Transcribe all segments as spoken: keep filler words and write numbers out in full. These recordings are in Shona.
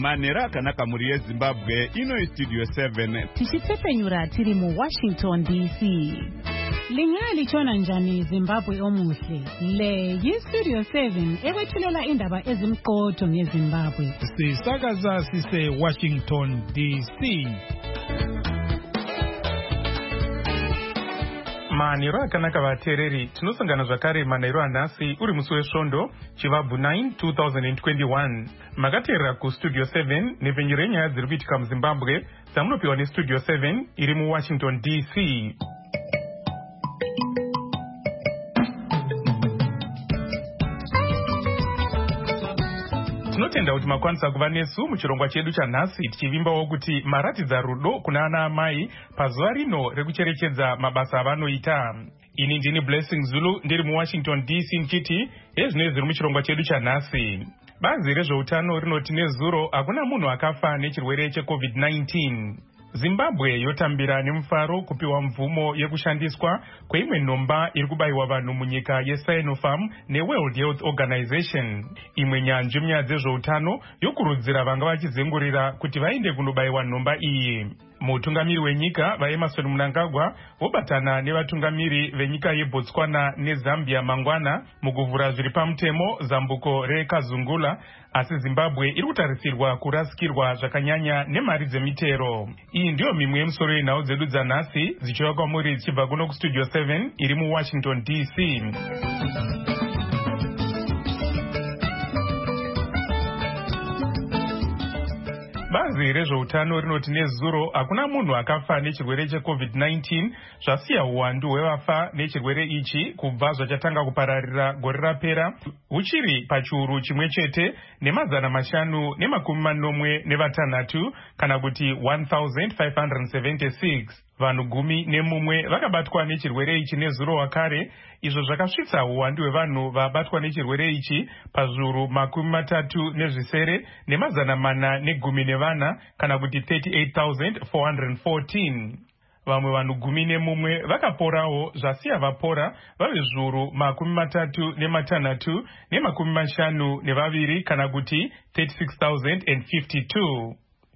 Manera Kanaka Murie Zimbabwe, ino Studio seven. Tichitsepenyura tiri mu Washington D C. Lingali chona njani Zimbabwe omuhle. Le yi Studio seven ekwethulela indaba ezimqotho ngeZimbabwe. Sisakaza sise Washington D C. Maniro akanaka vateereri, tinosangana zvakare manheru anhasi uri musi wesvondo chivabvu nine two thousand twenty-one. Makateerera kustudio seven nepfenyuro yenyaya dziri kuitika muZimbabwe dzamunopiwa nestudio seven iri muWashington D C. Tinotenda kuti makwanisa kuva nesu muchirongwa chedu chanhasi tichivimbawo kuti maratidza rudo kuna ana amai pazuva rino rekucherechedza mabasa avanoita. Ini ndini Blessing Zulu ndiri muWashington D C ndichiti hezvinoi zviri muchirongwa chedu chanhasi. Bazi rezveutano rinoti nezuro hakuna munhu akafa nechirwere checovid nineteen. Zimbabwe yotambira nemufaro kupiwa mvumo yekushandiswa kweimwe nhomba iri kubayiwa vanhu munyika yeSinopharm neWorld Health Organization. Imwe nyanzvi munyaya dzezveutano yokurudzira vanga vachizengurira kuti vaende kunobayiwa nhomba iyi. Mutungamiri wenyika vaEmmerson Mnangagwa vobatana nevatungamiri venyika yeBotswana neZambia mangwana mukuvhura zviri pamutemo zambuko reKazungula, asi Zimbabwe iri kutarisirwa kurasikirwa zvakanyanya nemari dzemitero. Iyi ndiyo mimwe yemusoro yenhau dzedu dzanhasi dzichiuya kwamuri dzichibva kuno kustudio seven iri muWashington D C. Bazi rezveutano rinoti nezuro hakuna munhu akafa nechirwere checovid nineteen, zvasiya uwandu hwevafa nechirwere ichi kubva zvachatanga kupararira gore rapera huchiri pachiuru chimwe chete nemazana mashanu nemakumi manomwe nevatanhatu kana kuti one thousand five hundred seventy-six. Vanhu gumi nemumwe vakabatwa nechirwere ichi nezuro wakare, izvo zvakasvitsa uwandu hwevanhu vabatwa nechirwere ichi pazviuru makumi matatu nezvisere nemazana mana negumi nevana kana kuti thirty-eight thousand four hundred fourteen. Vamwe vanhu gumi nemumwe vakaporawo zvasiya vapora vave zviuru makumi matatu nematanhatu nemakumi mashanu nevaviri kana kuti thirty-six thousand fifty-two.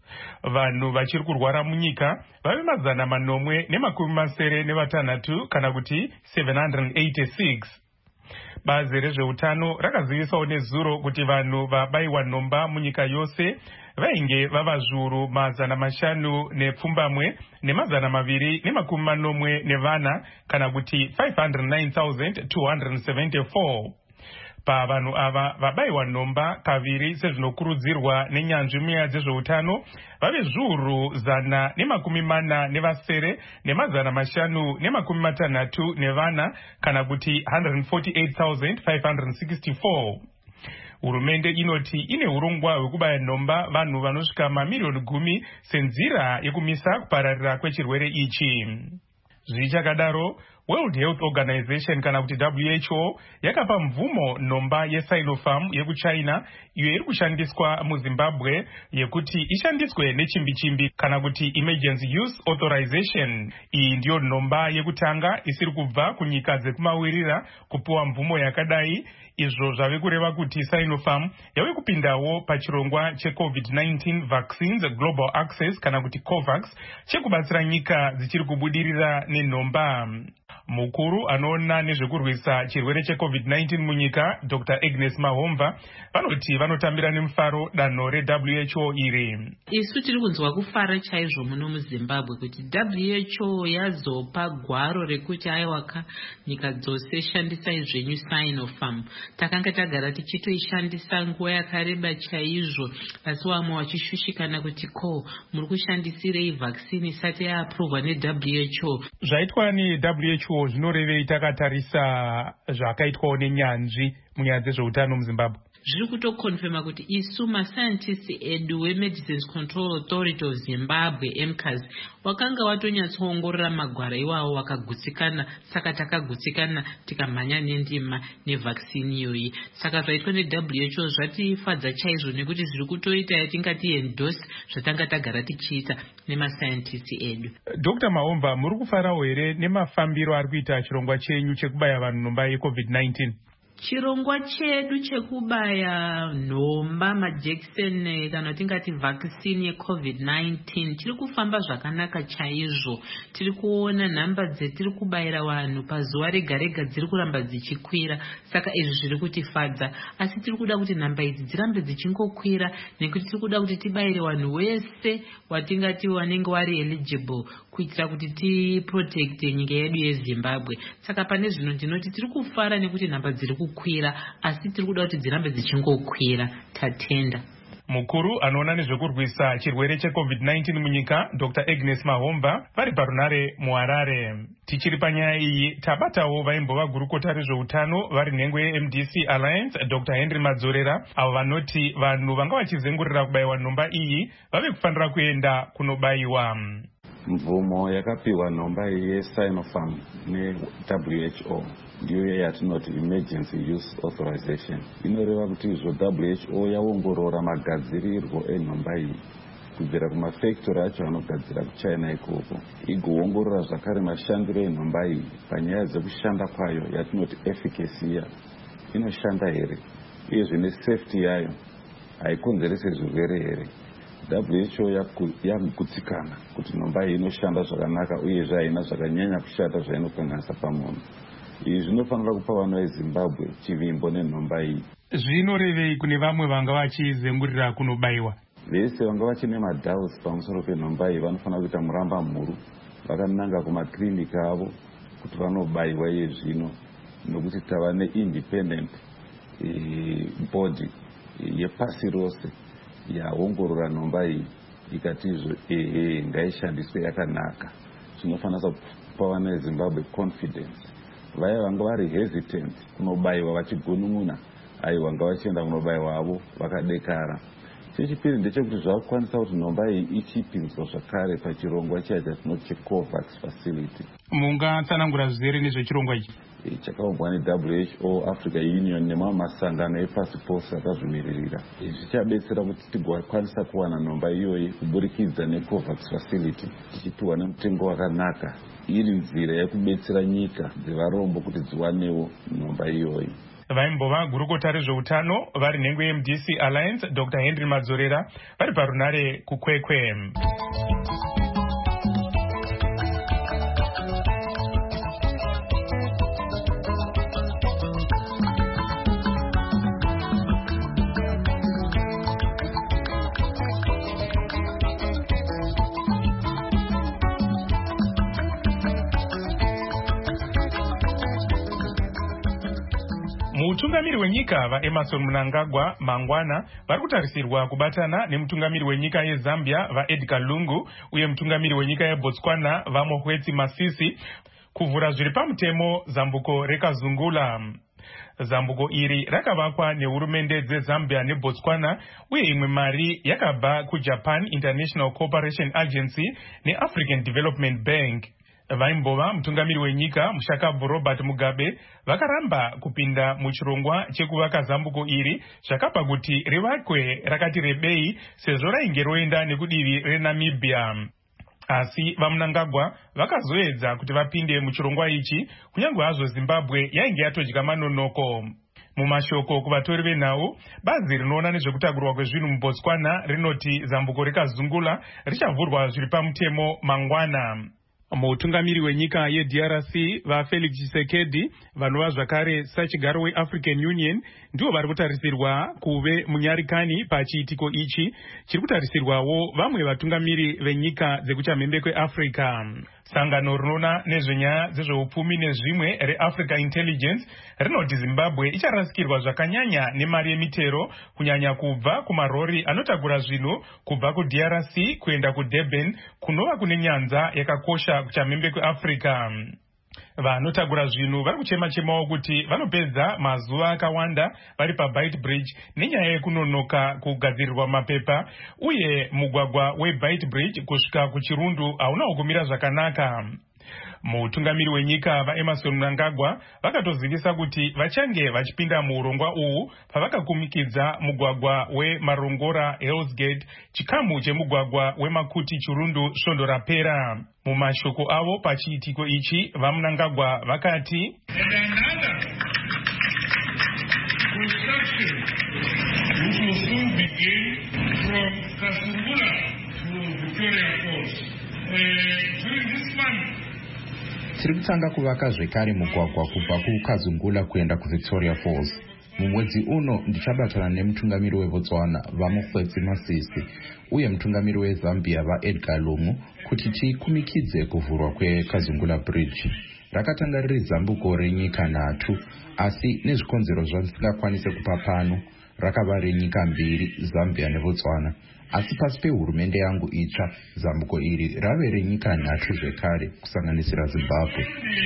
Vanhu vachiri kurwara munyika vave mazana manomwe nemakumi masere nevatanhatu kana kuti seven hundred eighty-six. Bazi rezveutano rakazivisawo nezuro kuti vanhu vabayiwa nhomba munyika yose vainge vava zviuru mazana mashanu nepfumbamwe nemazana maviri nemakumi manomwe nevana kana kuti five hundred nine thousand two hundred seventy-four. Pavanhu ava vabayiwa nhomba kaviri sezvinokurudzirwa nenyanzvi munyaya dzezveutano vave zviuru zana nemakumi mana nevasere nemazana mashanu nemakumi matanhatu nevana kana kuti one hundred forty-eight thousand five hundred sixty-four. Hurumende inoti ine urongwa hwekubaya nhomba vanhu vanosvika mamiliyoni gumi senzira yekumisa kupararira kwechirwere ichi. Zvichakadaro, World Health Organization kana kuti W H O yakapa mvumo nhomba yeSinopharm yekuChina iyo iri kushandiswa muZimbabwe yekuti ishandiswe nechimbi-chimbi kana kuti Emergency Use Authorization. Iyi ndiyo nhomba yekutanga isiri kubva kunyika dzekumawirira kupiwa mvumo yakadai. Izvo zvave kureva kuti Sinopharm yave kupindawo pachirongwa checovid nineteen Vaccines Global Access kana kuti COVAX chekubatsira nyika dzichiri kubudirira nenhomba. Mukuru anoona nezvekurwisa chirwere checovid nineteen munyika Doctor Agnes Mahomva vanoti vanotambira nemufaro danho reW H O iri. Isu tiri kunzwa kufara chaizvo muno muZimbabwe kuti W H O yazopa gwaro rekuti aiwaka nyika dzose shandisai zvenyu Sinopharm. Takanga tagara tichitoishandisa nguva yakareba chaizvo, asi vamwe vachishushikana kuti ko muri kushandisirei vaccine isati yaaprovwa neW H O. Zvaitwa neW H O zvinorevei takatarisa zvakaitwawo nenyanzvi munyaya dzezveutano muZimbabwe? Zviri kutokonfirma kuti isu mascientists edu weMedicines Control Authority of Zimbabwe M C A S wakanga watonyatsoongorora magwara iwawo wakagutsikana, saka takagutsikana tikamhanya nendima nevaccine iyoyi. Saka zvaitwa neW H O zvatifadza chaizvo nekuti zviri kutoita yatingati endorse zvatanga tagara tichiita nemascientists edu. Doctor Mahomva, muri kufarawo here nemafambiro ari kuita chirongwa chenyu chekubaya vanhu nhomba yecovid nineteen? Chirongwa chedu chekubaya nhomba majekiseni kana tingati vaccine yecovid nineteen tiri kufamba zvakanaka chaizvo. Tiri kuona nhamba dzetiri kubayira vanhu pazuva rega rega dziri kuramba dzichikwira, saka izvi zviri kutifadza. Asi tiri kuda kuti nhamba idzi dzirambe dzichingokwira nekuti tiri kuda kuti tibayire vanhu wese watingati wanenge wari eligible kuitira kuti tiprotecte nyika yedu yeZimbabwe. Saka pane zvino ndinoti tiri kufara nekuti nhamba dziri kukwira, asi tiri kuda kuti dzirambe dzichingokwira. Tatenda. Mukuru anoona nezvekurwisa chirwere checovid nineteen munyika Doctor Agnes Mahomba vari parunare muHarare. Tichiri panyaya iyi tabatawo vaimbova gurukota rezveutano vari nhengo yeM D C Alliance Doctor Henry Madzorera, avo vanoti vanhu vanga vachizengurira kubayiwa nhomba iyi vave kufanira kuenda kunobayiwa. Mvumo yakapiwa nhomba iyi yeSinopharm neW H O ndiyo yatinoti emergency use authorization. Inoreva kuti izvo W H O yaongorora magadzirirwo enhomba iyi kubvira kumafactory acho anogadzira kuChina ikoko, igoongorora zvakare mashandiro enhomba iyi panyaya dzekushanda kwayo yatinoti efficacy yayo, inoshanda here uyezve nesafety yayo haikonzerese zvirwere here. W H O yakugutsikana kuti nhomba iyi inoshanda zvakanaka uyezve haina zvakanyanya kushata zvainokanganisa pamunhu. Izvi zvinofanira kupa vanhu veZimbabwe chivimbo nenhomba iyi. Zvinorevei kune vamwe vanga vachizengurira kunobayiwa? Vese vanga vachine madouts pamusoro penhomba iyi vanofanira kuita muramba mhuru vakananga kumaklinika avo kuti vanobayiwa iye zvino, nokuti tava neindependent body yepasi rose yaongorora nhomba iyi ikati ehe ngaishandiswe yakanaka. Zvinofanira kupa vana veZimbabwe confidence. Vaya vanga vari hesitant kunobayiwa vachigunun'una, aiwa vanga vachienda kunobayiwa avo vakadekara. Chechipiri ndechekuti zvakukwanisa kuti nhomba iyi ichipinzwa zvakare pachirongwa chiya chatinoti cheCOVAX facility. Mungatsanangura zvizere nezvechirongwa ichi? Chakaumbwa neW H O, Africa Union nemamwe masangano epasi pose akazvimiririra. Izvi zvichabetsera kuti tigokwanisa kuwana nhomba iyoyi kuburikidza neCOVAX facility tichipiwa nemutengo wakanaka, iri nzira yekubetsera nyika dzevarombo kuti dziwanewo nhomba iyoyi. Vaimbova gurukota rezveutano vari nhengo yeM D C Alliance Doctor Henry Madzorera vari parunare kuKwekwe. Mutungamiri wenyika vaEmerson Mnangagwa mangwana vari kutarisirwa kubatana nemutungamiri wenyika yeZambia vaEdgar Lungu uye mutungamiri wenyika yeBotswana vaMokgweetsi Masisi kuvhura zviri pamutemo zambuko rekazungula. Zambuko iri rakavakwa nehurumende dzeZambia neBotswana uye imwe mari yakabva kuJapan International Cooperation Agency neAfrican Development Bank. Vaimbova mutungamiri wenyika mushakabvu Robert Mugabe vakaramba kupinda muchirongwa chekuvaka zambuko iri zvakapa kuti rivakwe rakati rebei sezvo rainge roenda nekudivi reNamibia. Asi vaMnangagwa vakazoedza kuti vapinde muchirongwa ichi kunyange hazvo Zimbabwe yainge yatodya manonoko. Mumashoko kuvatori venhau, bazi rinoona nezvekutagurwa kwezvinhu muBotswana rinoti zambuko rekazungula richavhurwa zviri pamutemo mangwana. Mutungamiri wenyika yeD R C vaFelix Tshisekedi vanova zvakare sachigaro weAfrican Union ndivo vari kutarisirwa kuve munyarikani pachiitiko ichi chiri kutarisirwawo vamwe vatungamiri venyika dzekuchamhembe kweAfrica. Sangano rinoona nezvenyaya dzezveupfumi nezvimwe reAfrica Intelligence rinoti Zimbabwe icharasikirwa zvakanyanya nemari yemitero kunyanya kubva kumarori anotakura zvinhu kubva kuD R C kuenda kuDurban kunova kune nyanza yakakosha kuchamhembe kweAfrica. Vanotagura zvinhu vari kuchema-chemawo kuti vanopedza mazuva akawanda vari paBeitbridge nenyaya yekunonoka kugadzirirwa mapepa uye mugwagwa weBeitbridge kusvika kuChirundu haunawo kumira zvakanaka. Mutungamiri wenyika vaEmerson Mnangagwa vakatozivisa kuti vachange vachipinda muurongwa uhu pavakakumikidza mugwagwa weMarongora Hell's Gate chikamu chemugwagwa weMakuti Chirundu svondo rapera. Mumashoko avo pachiitiko ichi vaMnangagwa vakati experience, which will soon begin from Kasungula to Victoria Falls. Uh, during this month, tiri kutanga kuvaka zvekare mugwagwa kubva kukazungula kuenda kuVictoria Falls. Mumwedzi uno ndichabatana nemutungamiri weBotswana vaMokgweetsi Masisi uye mutungamiri weZambia vaEdgar Lungu kuti tikumikidze kuvhurwa kweKazungula Bridge. Rakatanga riri zambuko renyika nhatu, asi nezvikonzero zvandisingakwanise kupa pano rakava renyika mbiri, Zambia neBotswana. Asi pasi pehurumende yangu itsva, zambuko iri rave renyika nhatu zvekare kusanganisira Zimbabwe.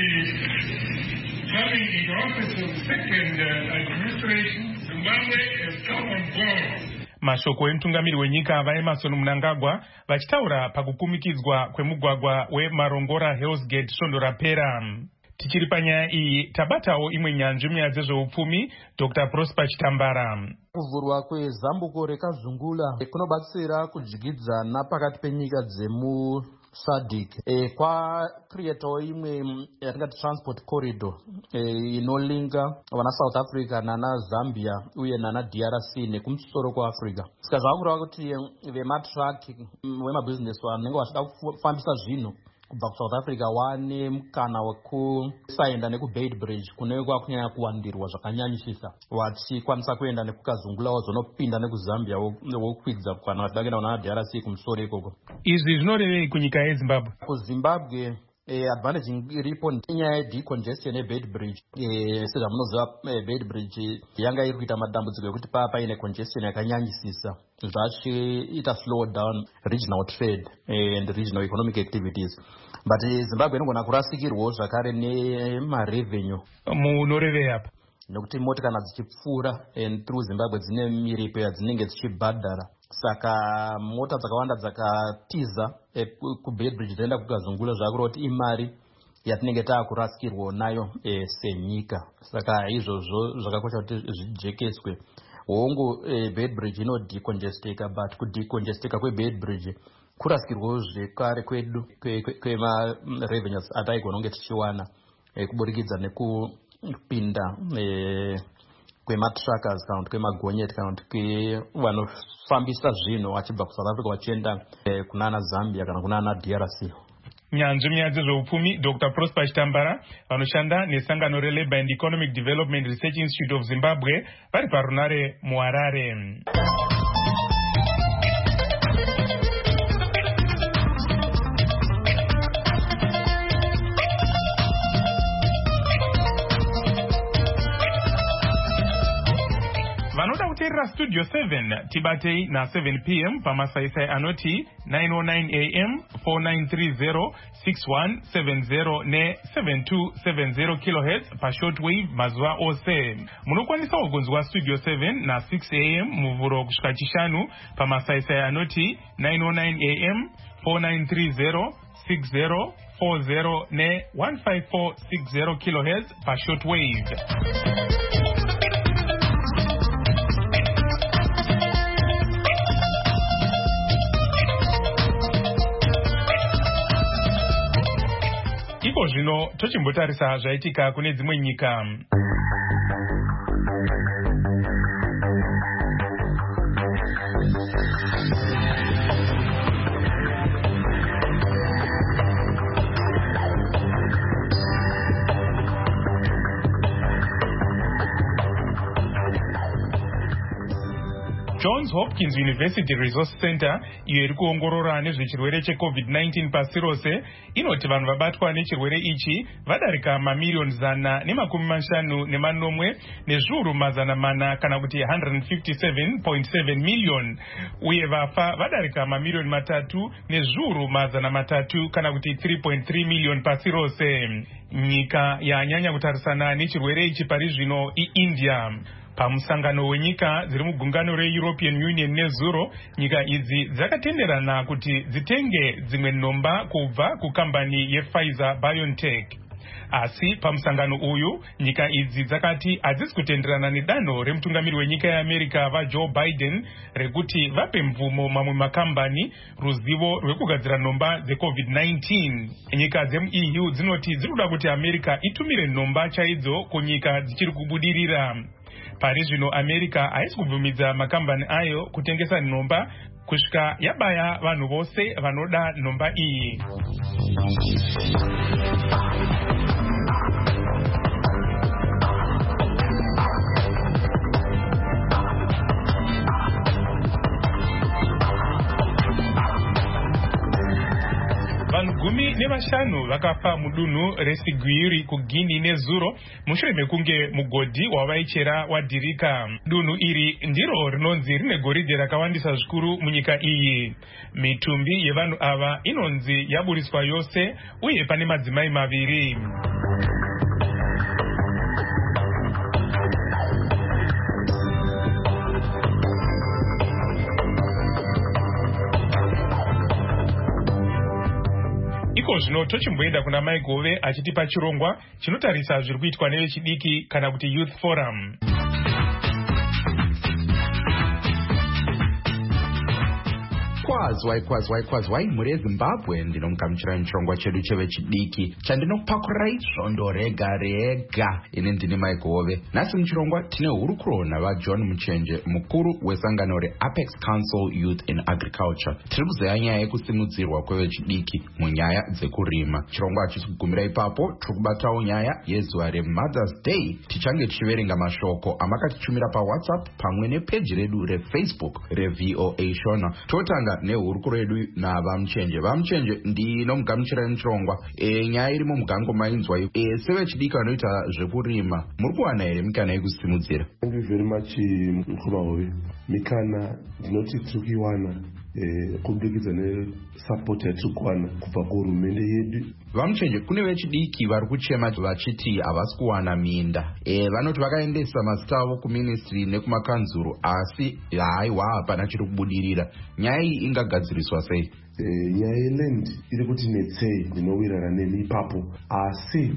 Mashoko emutungamiri wenyika vaEmmerson Mnangagwa vachitaura pakukumikidzwa kwemugwagwa weMarongora Hell's Gate svondo rapera. Tichiri panyaya iyi tabatawo imwe nyanzvi munyaya dzezveupfumi, Doctor Prosper Chitambara. Kuvhurwa kwezambuko reKazungula kunobatsira kudyidzana pakati penyika dzemu SADC e, kwa creator imwe yatingati transport corridor e, inolinga vana South Africa nana Zambia uye nana D R C nekumusoro kwaAfrica. Saka zvakura kuti vematrack vemabusiness vanenge vachida kufambisa zvinhu kubva kuSouth Africa wane mukana wekusaenda nekuBeit Bridge kune kwakunyanya kuwandirwa zvakanyanyisisa, vachikwanisa kuenda nekukazungula wazonopinda nekuzambia wokwidza kana vachidakenda kuna D R C kumusoro ikoko. Izvi zvinorevei kunyika yeZimbabwe? KuZimbabwe Eh, advantage iripo inyaya yedecongestion yeBeit Bridge. Eh, sezvamunoziva eh, Beit Bridge yanga iri kuita madambudziko ekuti paa paine congestion yakanyanyisisa, zvachiita slow down regional trade eh, and regional economic activities. But eh, Zimbabwe inogona kurasikirwawo zvakare nemarevenue. Munorevei apa? Nekuti moti kana dzichipfuura and through Zimbabwe dzine miripo yadzinenge dzichibhadhara. Saka mota dzakawanda dzakatiza e, kuBeit Bridge dzenda kukazungula zvakureva kuti imari yatinenge taakurasikirwa nayo e, senyika. Saka izvozvo zvakakosha kuti zvijekeswe. Hongu e, Beit Bridge inodecongesteka, but kudecongesteka kweBeit Bridge kurasikirwawo zvekare kwedu kwema revenues ataigona kunge tichiwana e, kuburikidza nekupinda e, kwema-truckers kana kuti kwemagonyeti kana kuti kwevanofambisa zvinhu vachibva kuSouth Africa vachienda eh, kunana Zambia kana kunana D R C. Nyanzvi munyaya dzezveupfumi, Doctor Prosper Chitambara vanoshanda nesangano reLabour and Economic Development Research Institute of Zimbabwe vari parunare muHarare. Vanoda kuteerera Studio seven tibatei na seven p m pamasaisai anoti nine oh nine a m four nine three zero six one seven zero ne seven two seven zero kilohertz pashortwave mazuva ose. Munokwanisa kugonzwa Studio seven na six a m muvhuro kusvika chishanu pamasaisai anoti nine oh nine a m four nine three zero six zero four zero ne one five four six zero kilohertz pashortwave. Iko zvino tochimbotarisa zvaitika kune dzimwe nyika. Johns Hopkins University Resource Center iyo iri kuongorora nezvechirwere cheCovid nineteen pasi rose inoti vanhu vabatwa nechirwere ichi vadarika mamiliyoni zana nemakumi mashanu nemanomwe nezviuru mazana mana kana kuti one hundred fifty-seven point seven million, uye vafa vadarika mamiliyoni matatu nezviuru mazana matatu kana kuti three point three million pasi rose. Nyika yanyanya kutarisana nechirwere ichi pari zvino iIndia. Pamusangano wenyika dziri mugungano reEuropean Union nezuro, nyika idzi dzakatenderana kuti dzitenge dzimwe nomba kubva kukambani yePfizer BioNTech. Asi pamusangano uyu nyika idzi dzakati hadzisi kutenderana nedanho remutungamiri wenyika yeAmerica vaJoe Biden rekuti vape mvumo mamwe makambani ruzivo rwekugadzira nomba dzeCovid nineteen. Nyika dzemuE U dzinoti dzinoda kuti America itumire nomba chaidzo kunyika dzichiri kubudirira. Pari zvino America haisi kubvumidza makambani ayo kutengesa nhomba kusvika yabaya vanhu vose vanoda nhomba iyi. Vanhu gumi nevashanu vakafa mudunhu reSiguiri kuGuinea nezuro mushure mekunge mugodhi wavaichera wadhirika. Dunhu iri ndiro rinonzi rine goridhe rakawandisa zvikuru munyika iyi. Mitumbi yevanhu ava inonzi yaburiswa yose uye pane madzimai maviri. Iko zvino tochimboenda kuna Mai Gove achitipa chirongwa chinotarisa zviri kuitwa nevechidiki kana kuti Youth Forum. Kwazwai kwazwai kwazwai muri eZimbabwe ndinomugamuchirai muchirongwa chedu chevechidiki chandinopakurai svondo rega rega. Ini ndini Mai Gove. Nhasi muchirongwa tine hurukuro navaJohn Muchenje, mukuru wesangano reApex Council Youth in Agriculture. Tiri kuzeya nyaya yekusimudzirwa kwevechidiki munyaya dzekurima. Chirongwa hachisi kugumira ipapo, tiri kubatawo nyaya yezuva reMothers Day. Tichange tichiverenga mashoko amakatitumira paWhatsApp pamwe nepeji redu reFacebook reVOA Shona. Totanga nehurukuro yedu navaMuchenje. VaMuchenje ndinomugamuchirai muchirongwa. E, nyaya iri mumugango mainzwa e, sevechidiki vanoita zvekurima muri kuwana here mikana yekusimudzira? Thank you very much Mkhumahove. Mikana ndinoti tiri kuiwana eh, kubudikidza nesupport yatiri kuwana kubva kuhurumende yedu. VaMuchenje, kune vechidiki vari kuchema vachiti havasi kuwana minda. E, vanoti vakaendesa mazita avo kuministry nekumakanzuru asi haiwa hapana chiri kubudirira. Nyaya iyi ingagadziriswa sei? E, nyaya yeland iri kuti netsei ndinowirana neni ipapo, asi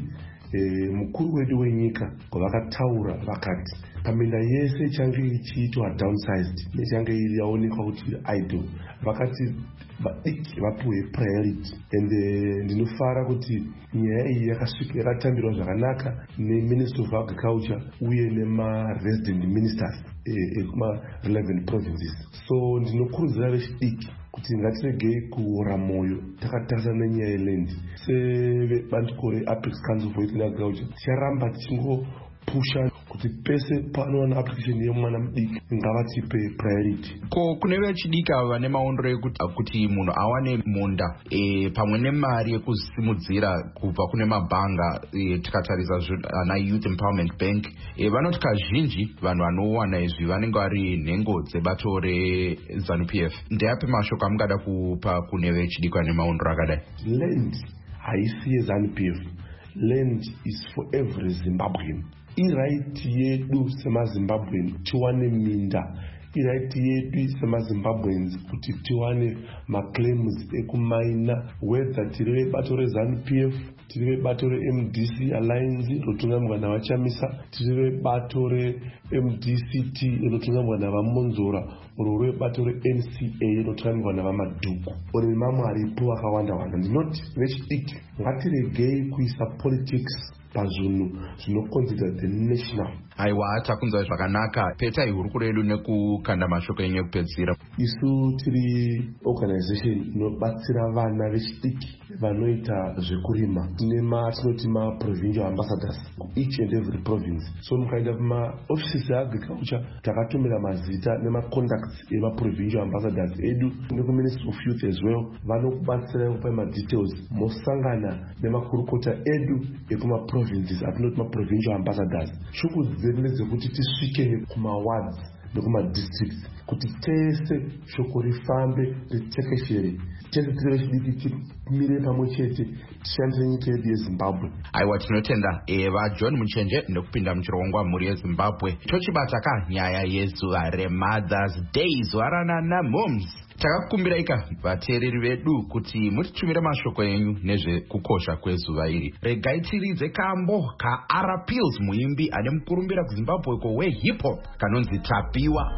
e, mukuru wedu wenyika kwavakataura vakati paminda yese ichange ichiitwa downsized nechange iri yaonekwa kuti idle, vakati vadiki vapuwe priority. And ndinofara kuti nyaya iyi yakasvika yakatambirwa zvakanaka neMinister of Agriculture uye nemaresident ministers ekuma relevant provinces. So ndinokurudzira vechidiki kuti ngatiregei kuora mwoyo takatarisa nenyaya yeland. Sevebandiko reApex Council for Youth in Agriculture ticharamba tichingopusha kuti pese panowana application yemwana mudiki ngavatipe priority. Ko kune vechidiki ava vane maondero ekuti kuti munhu awane munda e, pamwe nemari yekusimudzira kubva kune mabhanga e, tikatarisa ana Youth Empowerment Bank e, vanoti kazhinji vanhu vanowana izvi vanenge vari nhengo dzebato reZANU-P F. Ndeapi mashoko amungada kupa kune vechidiki vane maondero akadai? Land haisi yeZANU-P F. Land is for every Zimbabwean. Iraiti yedu semaZimbabwean tiwane minda. Iraiti yedu semaZimbabweans kuti tiwane maclaims ekumaina, whether tiri vebato reZANU-P F, tiri vebato reM D C Alliance rotungamwa navachamisa, tiri vebato reM D C T rotungamwa navamonzora, oro vebato reN C A rotungamwa navamadhuku, oro mamwe aripo akawanda wanda. Ndinoti vechidiki ngatiregei kuisa politics pazvinhu zvinoconsider the national. Aiwa, takunzwa zvakanaka. Petai hurukuro yedu nekukanda mashoko enyu ekupedzisira. Isu tiri organization inobatsira vana vechidiki vanoita zvekurima. Tine matinoti ma-provincial ambassadors each and every province. So mukaenda kuma offices eagriculture takatumira mazita nema-contacts ema-provincial ambassadors edu neku-Ministry of Youth as well. Vanokubatsira kupa ma-details mosangana nemakurukota edu ekuma-provinces atinoti ma-provincial ambassadors. Shukudze ndezekuti tisvike kumawards nekuma-districts kuti tese shoko rifambe ritekeshere, tese tiri vechidiki timire pamwe chete tishandise nyika yedu yeZimbabwe. Aiwa, tinotenda vaJohn Muchenje ndokupinda muchirongwa mhuri yeZimbabwe. Tochibata ka nyaya yezuva reMothers Day, zuva rananaMoms. Takakumbiraika vateereri vedu kuti mutitumire mashoko enyu nezvekukosha kwezuva iri. Regai tiridze kambo kaR Pills, muimbi ane mukurumbira kuZimbabwe ko wehip hop kanonzi Tapiwa.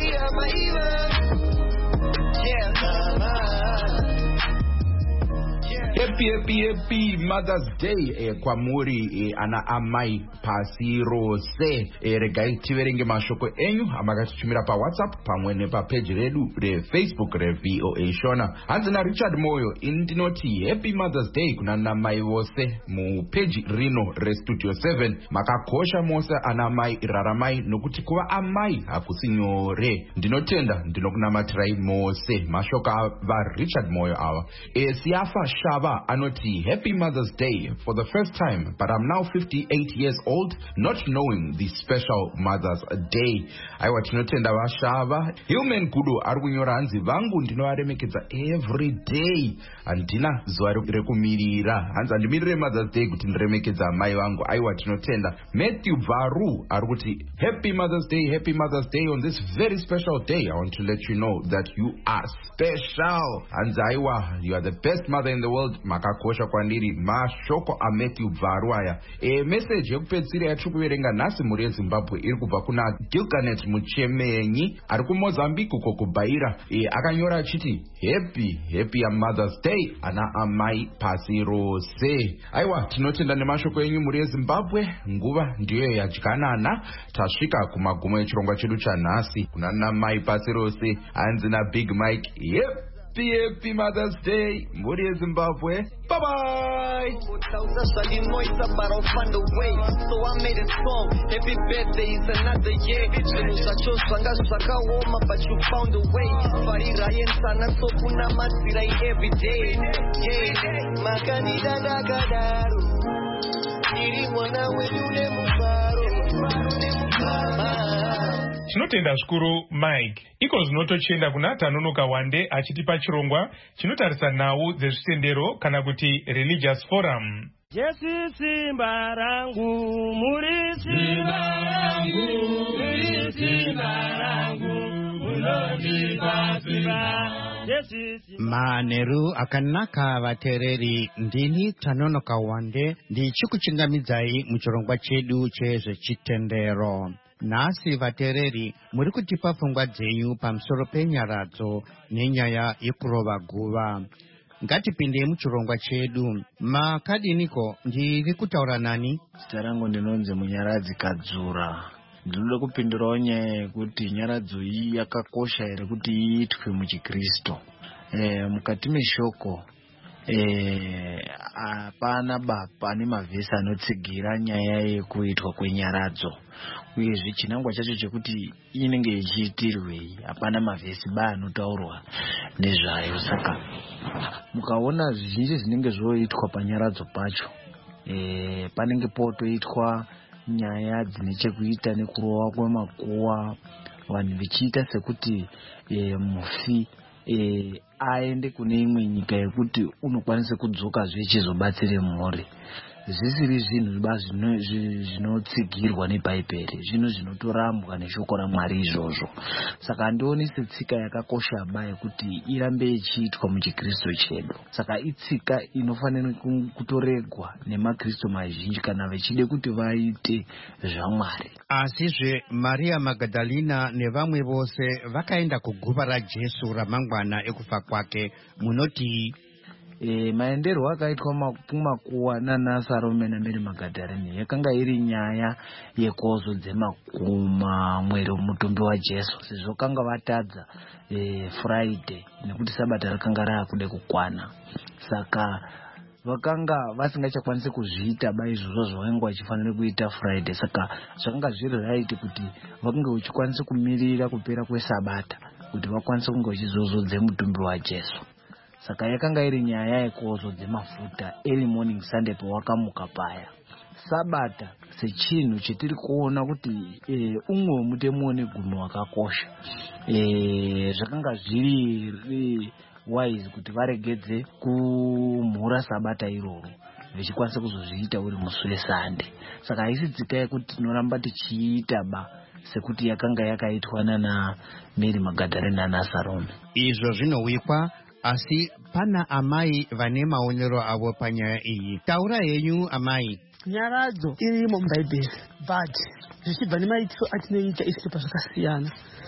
Happy, happy, happy Mother's Day eh, kwa muri eh, ana amai pasi rose eh, regai tiverenge mashoko enyu amakatitumira pa WhatsApp pamwe nepa page redu re Facebook re V O A Shona. Hanzina Richard Moyo indinoti Happy Mother's Day kuna namai vose mu page rino re Studio seven makakosha mose ana mai raramai nokuti kuva amai hakusinyore. Ndinotenda ndinokunamatirai mose mashoka va Richard Moyo awa eh, siafa shava Anoti, Happy Mother's Day for the first time, but I'm now fifty-eight years old, not knowing the special Mother's Day. Aiwa tinotenda vashava. Human kudo arikunyora hanzi vangu ndinovaremekedza every day. Andina zuva rekumirira. Hanzi andimirire Mother's Day kuti ndiremekedza mai vangu. Aiwa tinotenda. Matthew Varu arikuti Happy Mother's Day, Happy Mother's Day on this very special day. I want to let you know that you are special. Hanzi aiwa, you are the best mother in the world. Makakosha kwandiri mashoko a Matthew Varu aya. E message yekupedzisira yatiri kuverenga nhasi muri yeZimbabwe iri kubva kuna Gilganet Muchemenyi ari kuMozambique uko kuBaira. E akanyora achiti happy happy Mother's Day ana amai pasi rose. Aiwa tinotenda nemashoko enyu muri yeZimbabwe. Nguva ndiyo yadyanana tasvika kumagumo echirongwa chedu chanhasi kuna namai pasi rose. Hanzi na Big Mike. Yep. Happy, happy Mother's Day, muri yeZimbabwe. Bye bye. So I made a song. Happy birthday is another year. But you found a way. Every day. Yeah, Makanida Nakadaru. Tinotenda zvikuru Mike. Iko zvinotochenda kuna Tanonoka Wande achitipa chirongwa chinotarisa nhau dzezvitendero kana kuti religious forum. Jesu simba rangu, muri simba rangu, muri simba rangu, munondipa simba. Maneru akanaka vatereri, ndini Tanonoka Wande ndichikuchingamidzai muchirongwa chedu chezvechitendero. Nhasi vatereri muri kutipa pfungwa dzenyu pamusoro penyaradzo nenyaya yekurova guva. Ngatipinde muchirongwa chedu. Makadiniko ndiri kutaura nani? Zita rangu ndinonzi Munyaradzi Kadzura. Ndinoda kupindurawo nyaya yekuti nyaradzo iyi yakakosha here kuti iitwe muchiKristu. E, mukati meshoko e, hapana baba ane mavhesi anotsigira nyaya yekuitwa kwenyaradzo. Uyezve chinangwa chacho chekuti inenge ichiitirwei hapana mavhesi ba anotaurwa nezvayo. Saka mukaona zvizhinji zvinenge zvoitwa panyaradzo pacho e, panenge potoitwa nyaya dzine chekuita nekurova kwemakuwa, vanhu vichiita sekuti e, mufi e, aende kune imwe nyika yekuti unokwanisa kudzoka zvechizobatsire mhuri. Zvisiri zvinhu zvinotsigirwa nebhaibheri, zvinhu zvinotorambwa neshoko raMwari izvozvo. Saka handioni setsika yakakosha ba yekuti irambe ichiitwa muchiKristu chedu. Saka itsika inofanira kutoregwa nemaKristu mazhinji kana vechide kuti vaite zvaMwari. Asizve Maria Magdalena nevamwe vose vakaenda kuguva raJesu ramangwana ekufa kwake. Munoti E, maenderwo akaitwa kumakuwa nana Salome naMary Magdalene yakanga iri nyaya yekozodze makuma mweri mutumbi waJesu. Sezvo kanga vatadza e, Friday nekuti sabata rakanga raakude kukwana. Saka vakanga vasingachakwanisi kuzviita ba izvozvo zvavanga vachifanira kuita Friday. Saka zvakanga zviri right kuti vakange vachikwanisa kumirira kupera kwesabata kuti vakwanise kunge vachizozodze mutumbi waJesu. Saka yakanga iri nyaya yekozodze mafuta early morning Sunday pawakamuka paya. Sabata sechinhu chetiri kuona kuti e, umwe wemutemo negumo wakakosha. E, zvakanga zviri wise kuti varegedze kumhura sabata iroro vichikwanisa kuzozviita uri musi weSunday. Saka haisi tsika yekuti tinoramba tichiita ba sekuti yakanga yakaitwa nana Mary Magdalene nana Salome. Izvo zvinowikwa. Asi pana amai vane maonero avo panyaya iyi. Taura yenyu amai. Nyaradzo irimo mubhaibheri, but zvichibva nemaitiro atinoita isi pazvakasiyana.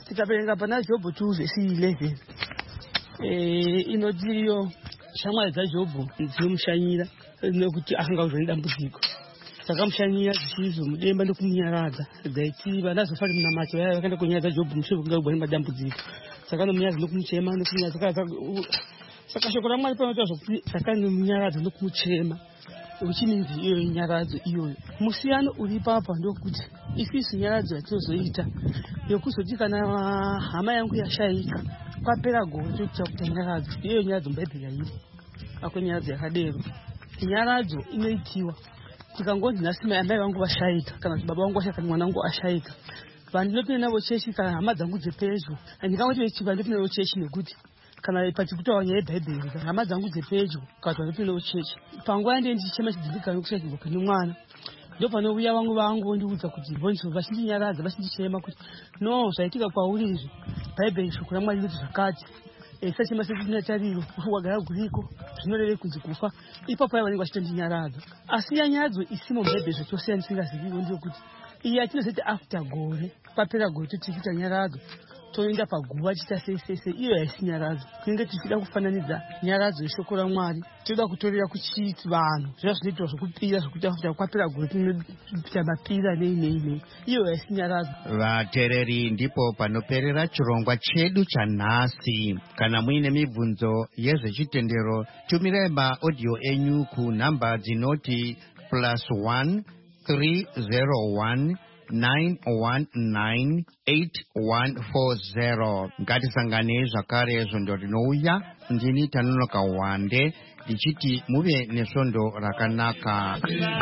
tikaperenga pana Jobho two verse eleven eh inodziyo shamwari dzaJobho dzinomushanyira nekuti akanga dambudziko sakamushanyira zvisizvo mudemba ndokumunyaradza dzaiti vanazofari munamacho vaya vakaenda kunyaradza Jobho mushure kungaugwa nematambudziko saka nomunyaradza nokumuchema nokunyaradza saka shoko raMwari panoita zvokuti saka nomunyaradza nokumuchema uchininzi iyo nyaradzo iyoyo musiyano uri papa ndokuti ifisi nyaradzo yatinozoita yokuzoti kana hama yangu yashaika kwapera gore tokuita kuti nyaradzo iyo nyaradzo mubhaibheri yairi ako nyaradzo yakadero nyaradzo inoitiwa tikangonzi nhasi mai amai vangu vashaika kana kuti baba vangu vashaika mwana wangu ashaika vanhu ndinopinda navo chechi kana hama dzangu dzepedyo handingangoti vechiva ndopinda navo chechi nekuti kana pachikutaura nyaya yebhaibheri kana hama dzangu dzepedyo kana kuti vandopinda navo chechi panguva yandee ndichichema chidzimbikano kushaikirwa kune mwana ndo panouya vangu vangu vondiudza kuti bonso vachindinyaradza vachindichema kuti no zvaitika kwauri izvi bhaibheri shoko raMwari rinoti zvakati sachema sekutina tariro wagara guriko zvinoreve kunzi kufa ipapo paya vanenge vachitondinyaradza asi yanyadzo isimo mubhaibheri zvachosiyana tisingaziviwo ndiokuti iyi yatinozoti after gore papera gore totichita nyaradzo toenda paguva chita seisese iyo yaisi nyaradzo kunenge tichida kufananidza nyaradzo yeshoko raMwari toda kutorera kuchiti vanhu zviya zvinoitwa zvokupira zvokuita kuti kwapera gore tinoita mapira nei nei nei iyo yaisi nyaradzo. Vateereri, ndipo panoperera chirongwa chedu chanhasi. Kana muine mibvunzo yezvechitendero tumirai maaudio enyu kunhamba dzinoti plus one three zero one nine one nine eight one four zero. Ngatisangane zvakare svondo rinouya. Ndini Tanonoka Wande ndichiti muve nesvondo rakanaka.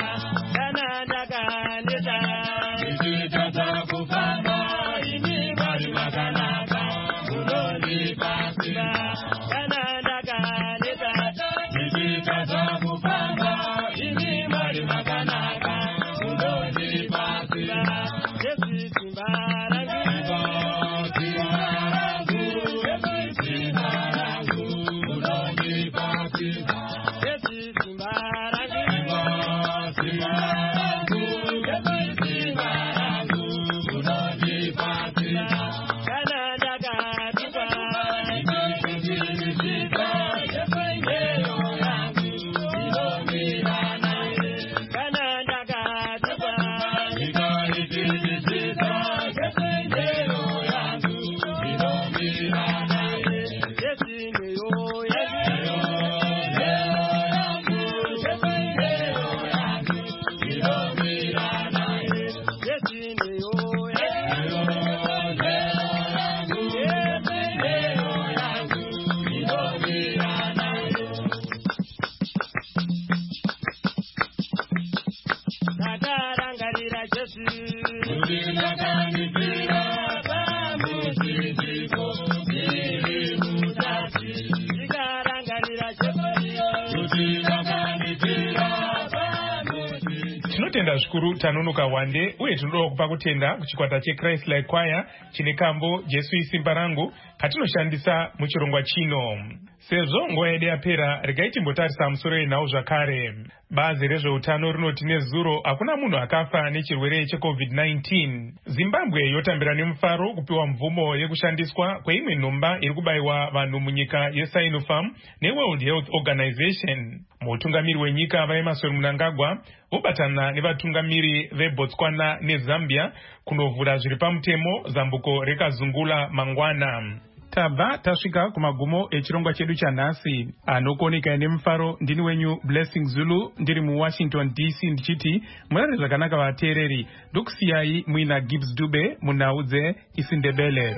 Tinotenda zvikuru Tanonoka Wande, uye tinoda kupa kutenda kuchikwata cheChrist Like Choir chine kambo Jesu isimba rangu katinoshandisa muchirongwa chino. Sezvo nguva yedu yapera, regai timbotarisa musoro yenhau zvakare. Bazi rezveutano rinoti nezuro hakuna munhu akafa nechirwere checovid nineteen. Zimbabwe yotambira nemufaro kupiwa mvumo yekushandiswa kweimwe nhomba iri kubayiwa vanhu munyika yeSinopharm neWorld Health Organization. Mutungamiri wenyika vaEmmerson Mnangagwa vobatana nevatungamiri veBotswana neZambia kunovhura zviri pamutemo zambuko rekazungula mangwana. Tabva tasvika kumagumo echirongwa chedu chanhasi. Anokoneka nemufaro ndini wenyu Blessing Zulu ndiri muWashington D C ndichiti murare zvakanaka vateereri. Ndokusiyai muina Gibbs Dube munhau dzeIsindebele.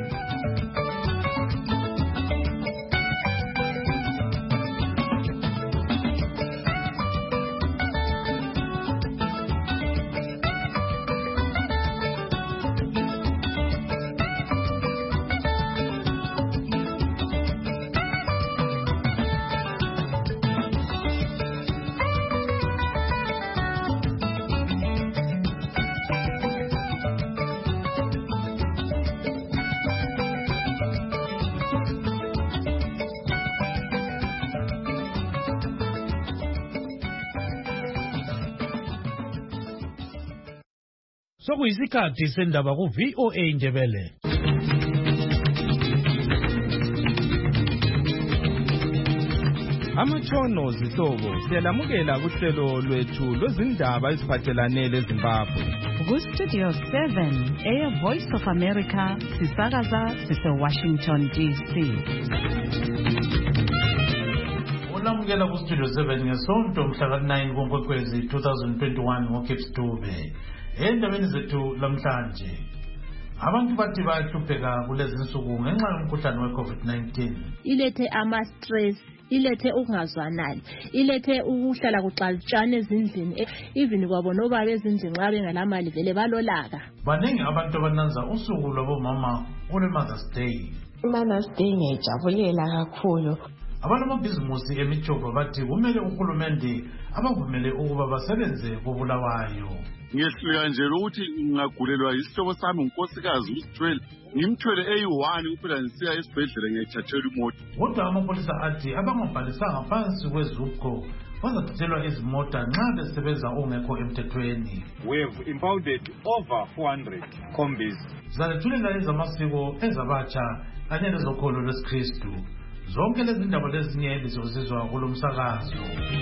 Sokuyisikhathi sendaba ku V O A Ndebele. Amatshono zihlobo siyalamukela kuhlelo lwethu lwezindaba eziphathelane leZimbabwe. Ku-Studio seven, Air Voice of America, sisakaza sise-Washington D C. Ulamukela ku-Studio seven ngesonto mhla nine kuNkwekwezi twenty twenty-one ngoKips Dube. Endabeni zethu lamhlanje, abantu bathi bayahlupheka kulezi nsuku ngenxa yomkhuhlane we-COVID nineteen. Ilethe ama-stress, ilethe ukungazwanani, ilethe ukuhlala kuxalutshane ezindlini, even kwabo nobaba ezindlini nxa bengalamali vele balolaka. Baningi abantu abananza usuku lwabomama ole-Mother's Day. I-Mother's Day ngiyayijabulela kakhulu. Abanamabhizimusi emitshoko bathi kumele uhulumende abavumele ukuba basebenze koBulawayo. Ngiyehluleka nje ukuthi ngingagulelwa isihlobo sami unkosikazi uSithwele, ngimthwele eyi-one kuphela ngisiya esibhedlela ngiyayithathela imoto. Kodwa amapolisa athi abangabhalisanga phansi kwezupco bazathathelwa izimota nxa besebenza ongekho emthethweni. We have impounded over four hundred combis. Zalethulela ezamasiko ezabatsha kanye lezokholo lwesikristu. Zonke lezi ndaba lezinye lizozizwa kulo msakazo.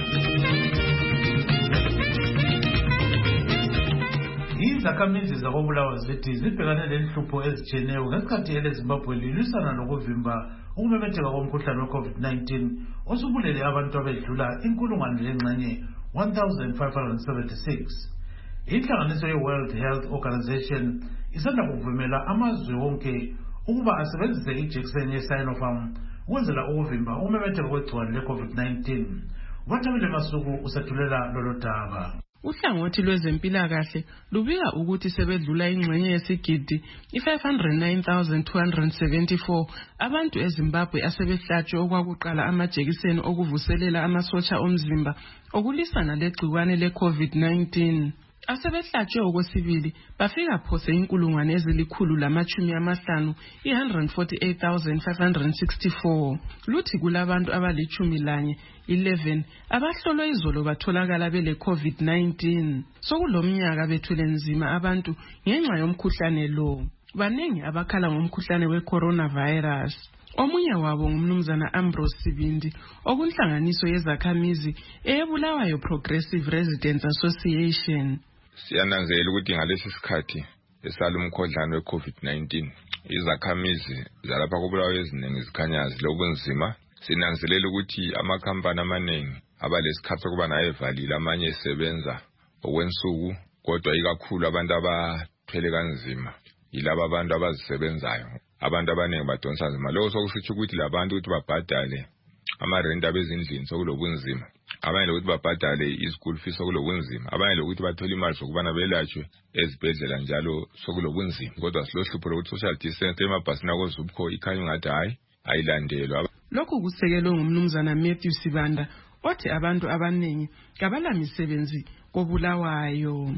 Izakhamizi zakoBulawayo zithi zibhekane lenhlupho ezitshiyeneyo ngesikhathi eleZimbabwe lilwisana lokuvimba ukumemetheka komkhuhlane we-COVID nineteen osubulele abantu abedlula inkulungwane lengxenye one thousand five hundred seventy-six. Inhlanganiso ye-World Health Organization isanda kuvumela amazwe wonke ukuba asebenzise ijekiseni ye-Sinopharm ukwenzela ukuvimba ukumemetheka kwegciwane le-COVID nineteen. Wathabile Masuku usethulela lolo daba. Uhlangothi lwezempilakahle lubika ukuthi sebedlula ingxenye yesigidi i-five hundred nine thousand two hundred seventy-four abantu eZimbabwe asebehlatshwe okwakuqala amajekiseni okuvuselela amasotsha omzimba okulisana legciwane le-COVID nineteen. Asebehlatshwe okwesibili bafika phose inkulungwane ezilikhulu lamachumi amahlanu one hundred forty-eight thousand five hundred sixty-four. Luthi kulabantu abalichumi lanye eleven abahlolwa izolo batholakala bele COVID nineteen. Sokulomnyaka bethwele nzima abantu ngenxa yomkhuhlane lo. Baningi abakhala ngomkhuhlane we-coronavirus. Omunye wabo ngumnumzana Ambrose Sibindi okunhlanganiso yezakhamizi eyeBulawayo Progressive Residents Association. Siyananzela ukuthi ngalesi sikhathi esala umkhuhlane we-COVID nineteen izakhamizi zalapha koBulawayo eziningi zikhanyazi lobunzima. Sinanzelela ukuthi amakhampani amaningi abalesikhathi sokuba naye evalile amanye esebenza okwensuku, kodwa ikakhulu abantu abathwele kanzima yilabo abantu abazisebenzayo. Abantu abaningi badonsa nzima. Lokho sokusitsho ukuthi labantu ukuthi babhadale amarenti abezindlini sokulobunzima, abanye lokuthi babhadale i-school fees sokulobunzima, abanye lokuthi bathole imali zokubana belatshwe ezibhedlela njalo sokulobunzima. Kodwa silohlupho lokuthi social distance emabhasini akozupco ikhanya ngathi hayi ayilandelwa. Lokhu kusekelwe ngumnumzana Matthew Sibanda othi abantu abaningi kabalamisebenzi koBulawayo.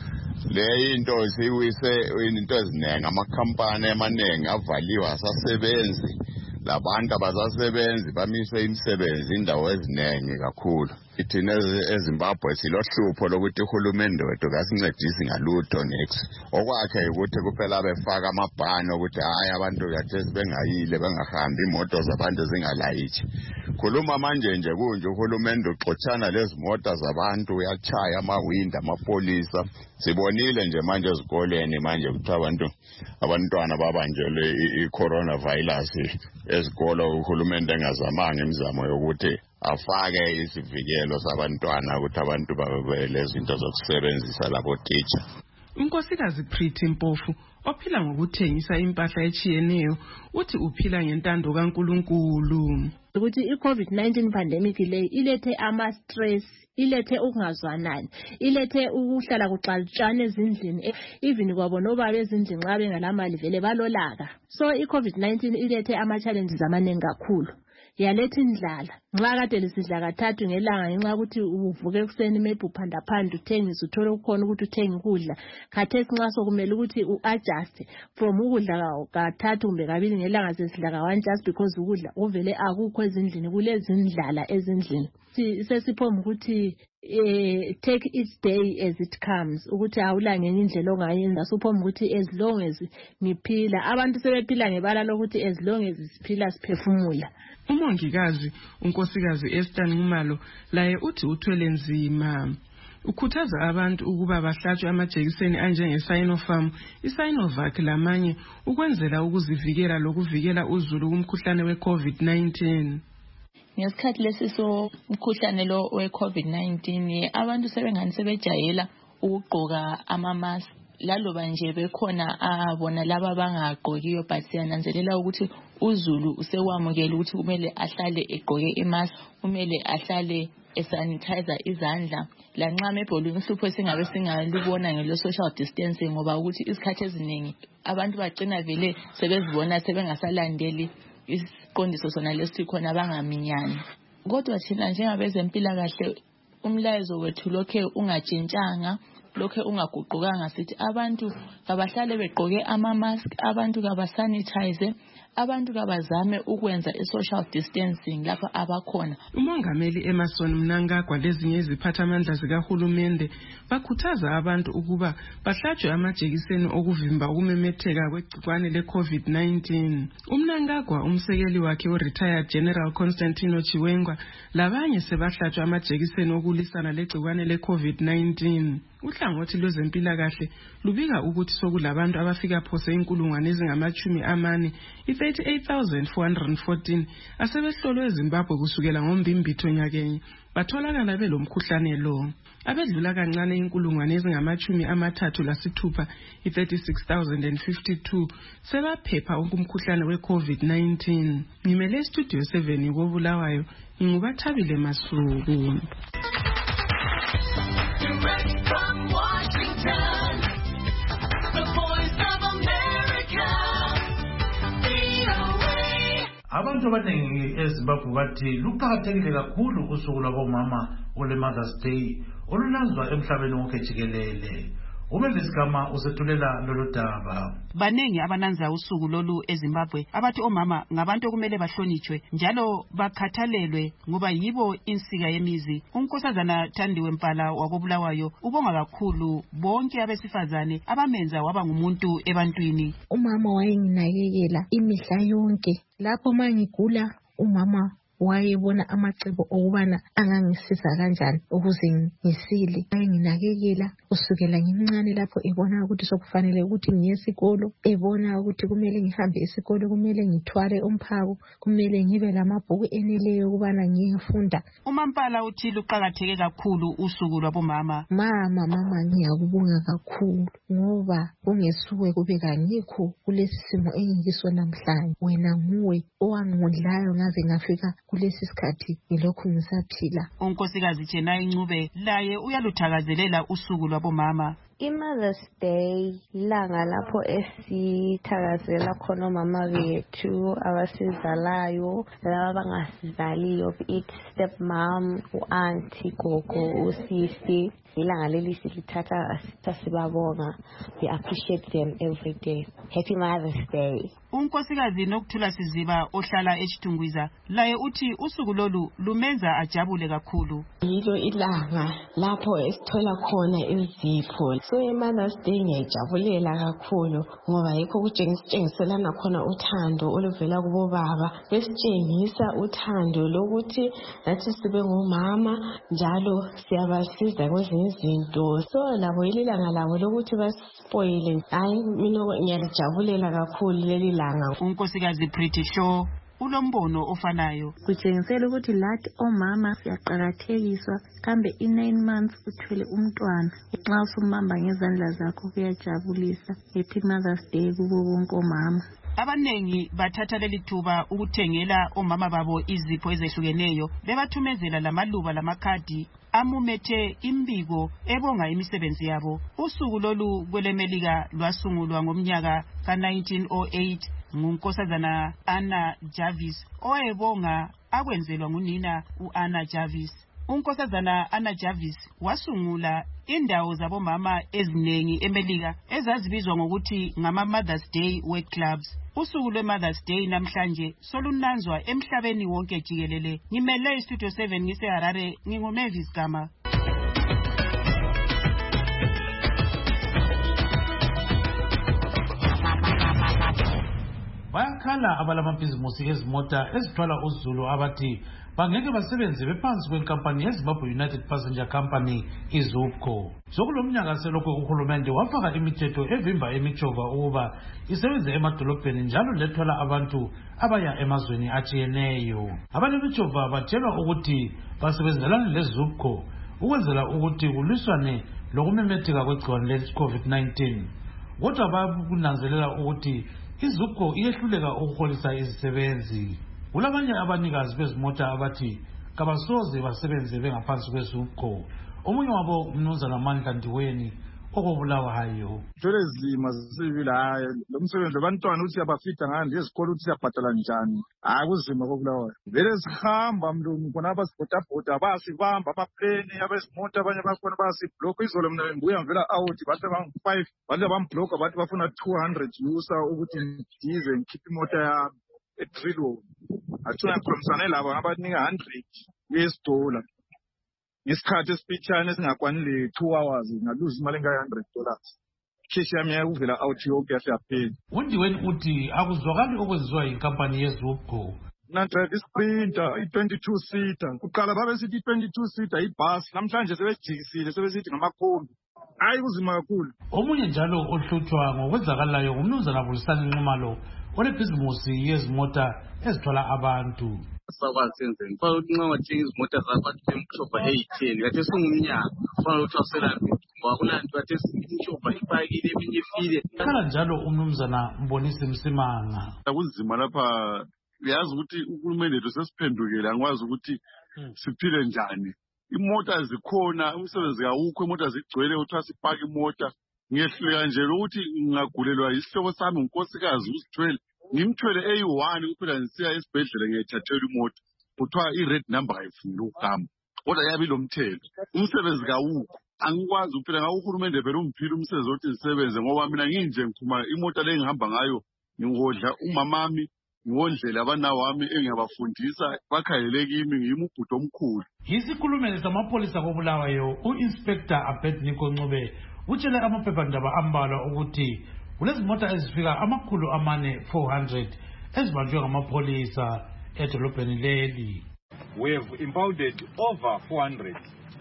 Le into siwise into eziningi, amakhampani amaningi avaliwe asasebenzi, labantu abasasebenzi bamiswe imisebenzi indawo eziningi kakhulu. Ithina eZimbabwe silohlupho lokuthi uhulumende wethu kasincedisi ngalutho next. Okwakhe ukuthi kuphela befaka amabhani ukuthi hayi abantu kathesi bengayile bengahambi imoto zabantu zingalayithi. Khuluma manje nje kunje uhulumende uxotshana lezi mota zabantu, uyachaya amawindi amapolisa. Sibonile nje manje ezikoleni manje kuthiwa abantu abantwana babanjelwe i-coronavirus ezikolo. Uhulumende engazamanga imizamo yokuthi afake isivikelo sabantwana ukuthi abantu babe lezinto zokusebenzisa labo teacher. Unkosikazi Pretty Mpofu ophila ngokuthengisa impahla echiyeneyo uthi uphila ngentando kaNkulunkulu. Ukuthi i-COVID nineteen pandemic le ilethe ama-stress, ilethe ukungazwanani, ilethe ukuhlala kuxalutshane ezindlini, even kwabo nobaba ezindlini nxa bengalamali vele balolaka. So i-COVID nineteen ilethe ama-challenges amaningi kakhulu. Yaletha indlala. Nxa kade lisidla kathathu ngelanga ngenxa ukuthi uvuke ekuseni maybe uphanda phanda uthengisa uthole ukukhona ukuthi uthenge ukudla. Khathesi nxa sokumele ukuthi u-adjust from ukudla kathathu kumbe kabili ngelanga sesidla ka-one just because ukudla uvele akukho ezindlini, kulezindlala ezindlini. Sesiphoma ukuthi eh take each day as it comes ukuthi awula ngenye indlela ongayenza suphoma ukuthi as long as niphila abantu sebephila ngebala lokuthi as long as siphila siphefumula. Umongikazi unkosikazi Esther Nxumalo laye uthi uthwele nzima ukhuthaza abantu ukuba bahlatshwe amajekiseni anjenge Sinopharm, iSinovac lamanye ukwenzela ukuzivikela lokuvikela uzulu kumkhuhlane we-COVID nineteen. Ngesikhathi lesi so umkhuhlane lo we-COVID nineteen abantu sebengani sebejayela ukugqoka ama-mask laloba nje bekhona abona laba bangagqokiyo but siyananzelela ukuthi uzulu usewamukela ukuthi kumele ahlale egqoke i-mask, kumele ahlale esanitizer izandla lanxa mebholini uhlupho singabe singalibona ngelo social distancing ngoba ukuthi isikhathi eziningi abantu bagcina vele sebezibona sebengasalandeli isiqondiso sona lesikhona bangaminyani. Kodwa thina njengabezempilakahle umlayezo wethu lokhe ungajintshanga, lokhe ungaguqukanga sithi abantu kabahlale begqoke ama-mask, abantu kabasanitize, abantu kabazame ukwenza i-social distancing lapha abakhona. Umongameli Emerson Mnangagwa lezinye iziphathamandla zikahulumende bakhuthaza abantu ukuba bahlatshwe amajekiseni okuvimba ukumemetheka kwegcikwane le-COVID nineteen. Umnangagwa umsekeli wakhe u-retired General Constantino Chiwenga labanye sebahlatshwe amajekiseni okulisana legcikwane le-COVID nineteen. Uhlangothi lwezempilakahle lubika ukuthi sokulabantu abafika phose inkulungwane ezingamachumi amane i-thirty-eight thousand four hundred fourteen asebehlolwe eZimbabwe kusukela ngombimbitho nyakenye batholakala belomkhuhlane lo. Abedlula kancane inkulungwane ezingamachumi amathathu lasithupha i-thirty-six thousand fifty-two sebaphepha umkhuhlane we-COVID nineteen. Ngimele Studio seven koBulawayo ngingubathabile Masuku. Abantu abaningi eZimbabwe bathi luqakathekile kakhulu usuku lwabomama ole Mother's Day olunanzwa emhlabeni wonke jikelele. Umevisigama usethulela lolu daba. Banengi abananza usuku lolu eZimbabwe abathi omama ngabantu okumele bahlonitshwe njalo bakhathalelwe ngoba yibo insika yemizi. Unkosazana Thandiwe Mpala wakoBulawayo ubonga kakhulu bonke abesifazane abamenza waba ngumuntu ebantwini. Umama wayenginakekela imihla yonke lapho mangigula umama wayebona amacebo okubana angangisiza kanjani ukuze ngisile. Wayenginakekela kusukela ngimncane lapho ebona ukuthi sokufanele ukuthi ngiye esikolo, ebona ukuthi kumele ngihambe esikolo, kumele ngithwale umphako, kumele ngibe lamabhuku eneleyo ukubana ngiyefunda. uMampala uthi luqakatheke kakhulu usuku lwabomama. Mama mama ngiyakubonga kakhulu ngoba kungesuke kube kangikho kulesi simo engikiso namhlanje. Wena nguwe owangidlayo ngaze ngafika kulesi sikhathi ngilokhu ngisaphila. Unkosikazi Jenay Ncube laye uyaluthakazelela usuku lwabomama. I-Mother's Day langa lapho esithakazela khona omama bethu abasizalayo laba bangasizaliyo, it stepmom, u-auntie, gogo, usisi. Ilanga leli silithatha sibabonga. We appreciate them every day. Happy Mother's Day. Unkosikazi Nokuthula Siziba ohlala eChitungwiza laye uthi usuku lolu lumenza ajabule kakhulu. Yilo ilanga lapho esithola khona izipho. So iMother's Day ngiyajabulela kakhulu ngoba yikho kutshengiselana khona uthando oluvela kubo baba. Besitshengisa uthando lokuthi nathi sibe ngomama njalo siyabasiza kwezinye izinto. So labo ilanga labo lokuthi baspoile. Hayi mina ngiyalijabulela kakhulu leli langa. Unkosikazi Pretty Show ulombono ofanayo. Kutshengisela ukuthi lathi omama siyaqakathekiswa kambe i-nine months uthwele umntwana. Nxa usumamba ngezandla zakho kuyajabulisa. Happy Mother's Day kubo bonke omama. Abanengi bathatha leli thuba ukuthengela omama babo izipho ezehlukeneyo bebathumezela lamaluba lamakhadi amumethe imbiko ebonga imisebenzi yabo. Usuku lolu kwelemelika lwasungulwa ngomnyaka ka nineteen oh eight ngunkosazana Anna Jarvis owayebonga akwenzelwa ngunina u-Anna Jarvis. Unkosazana Anna Jarvis wasungula indawo zabomama ezinengi eMelika ezazibizwa ngokuthi ngama Mother's Day Work Clubs. Usuku lwe-Mother's Day namhlanje solunanzwa emhlabeni wonke jikelele. Ngimele iStudio seven ngise Harare, nginguMavis Gama. bayakhala abalamabhizimusi ezimota ezithwala uzulu abathi bangeke basebenze bephansi kwenkampani yeZimbabwe United Passenger Company iZUPCO. Sokulomnyaka selokhu uhulumende wafaka imithetho evimba imijova ukuba isebenze emadolobheni njalo lethwala abantu abaya emazweni atshiyeneyo. Abanemijova batshelwa ukuthi basebenzelana leZUPCO ukwenzela ukuthi kulwiswane lokumemetheka kwegciwane le-COVID nineteen. Kodwa bakunanzelela ukuthi iZUPCO iyehluleka ukuholisa izisebenzi. Kulabanye abanikazi bezimota abathi kabasoze basebenze bengaphansi kweZUPCO. Omunye wabo umnumzana Mandla Ndiweni okobulawayo. Thole zima zisibila hayi lo msebenzi abantwana uthi yabafida ngani ezikolo uthi yabhadala njani. Hayi kuzima kokulawayo. Vele sihamba mlungu khona abasibhoda bhoda basibamba abaplane abezimota abanye bakhona basiblock izolo mina ngibuya ngivela out bathi bang five bathi bamblock bathi bafuna two hundred user ukuthi ndize ngikhiphe imota yami. Etrilo athola promisane laba abanika one hundred US dollar ngesikhathi esifitshane esingakwanile two hours ngaluza imali enga one hundred dollars cash yami yakuvela out yonke yaphela. Undiweni uthi akuzwakali okwenziwa yinkampani yeZUPCO. Na drive isprinter i-twenty-two seater kuqala babesithi i-twenty-two seater ibhasi namhlanje sebejikisile sebesithi ngamakhombi. Hayi kuzima kakhulu. Omunye njalo ohlutshwa ngokwenzakalayo ngumnumzana Bulisani Nxumalo olebhizimusi yezimota ezithwala abantu. Sakwazi senzeni kufanele ukuthi nxa wathenga izimota zakho athi emshopha eyi-ten kathi singumnyaka kufanele ukuthi waselambi ngoba kulanto kathi imshopha ipakile eminye ifile. Khala njalo umnumzana Mbonisi Msimanga. Kunzima lapha uyazi ukuthi uhulumende lethu sesiphendukele angikwazi ukuthi siphile njani. Imota zikhona umsebenzi kawukho imota zigcwele uthiwa sipaka imota. Ngiyehluleka nje ukuthi ngingagulelwa isihlobo sami unkosikazi uzithwele ngimthwele eyi one kuphela ngisiya esibhedlela ngiyayithathela imoto kuthiwa i-red number ayifuni ukuhamba kodwa yabe ilomthelo umsebenzi kawukho angikwazi ukuphela ngawo uhulumende phela ungiphile umsebenzi wokuthi ngisebenze ngoba mina nginje ngiphuma imota le ngihamba ngayo ngihodla umamami ngondlela abana wami engiyabafundisa bakhalele kimi ngiyima ubhudo omkhulu. Isikhulumeli samapolisa koBulawayo u-Inspector Abednego Ncube utshele amaphephandaba ambalwa ukuthi kulezimota ezifika amakhulu amane four hundred ezibanjwe ngamapholisa edolobheni leli. We have impounded over four hundred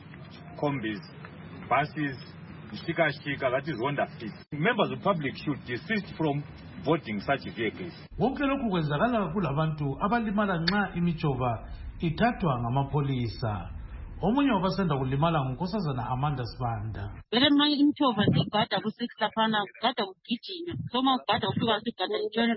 combis, buses, shika shika, that is Honda Fit. Members of the public should desist from boarding such vehicles. Konke lokhu kwenzakala kulabantu abalimala nxa imijova ithathwa ngamapolisa. Omunye wabasenda kulimala ngunkosazana Amanda Sibanda. Vele manje imijova zigada ku-six laphana kugada kugijima. Soma kugada ufika sigada ntshona.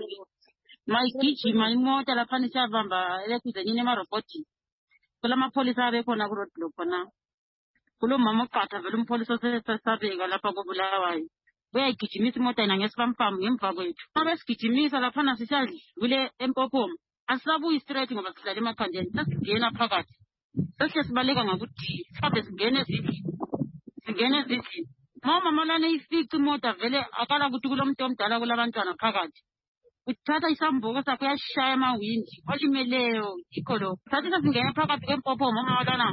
Mayigijima imota laphana isiyabamba elekuzeni emarobhotini. Kulamapolisa abekhona ku roadblock khona. Kulo mama oqatha vele umpolisa osesabeka lapha koBulawayo. Uyayigijimisa imota yena ngesipampam ngemva kwethu. Abesigijimisa laphana sisadlule eMpophoma. Asisabuyi straight ngoba sidlala emakhandeni. Sesingena phakathi. Sese sibaleka ngakuthi mhlawumbe singene ezindlini. Singene ezindlini. Mama malane ifica imota vele akala ukuthi kulomuntu omdala kulabantwana phakathi. Uthatha isambuko sakho uyashaya amawindi. Olimeleyo yikho lo. Sathi sesingena phakathi eMpophoma mama malana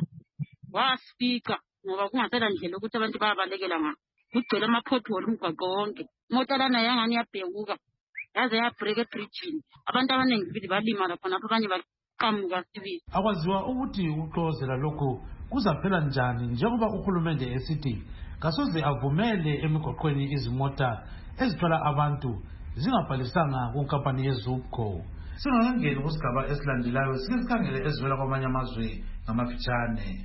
wasifica ngoba kungasela ndlela ukuthi abantu bayabalekela nga. Kugcwele ama-pothole umgwaqo wonke. Imota lana yangani yabhekuka yaze yabreak ebridgini. Abantu abaningi futhi balimala khonapho abanye baqamuka sibili. Akwaziwa ukuthi ukuxozela lokhu kuzaphela njani njengoba uhulumende esithi kasoze avumele emigoqweni izimota ezithwala abantu zingabhalisanga kunkampani yeZUPCO. Singakangeni kusigaba esilandelayo sike sikhangele ezivela kwamanye amazwe ngamafitshane.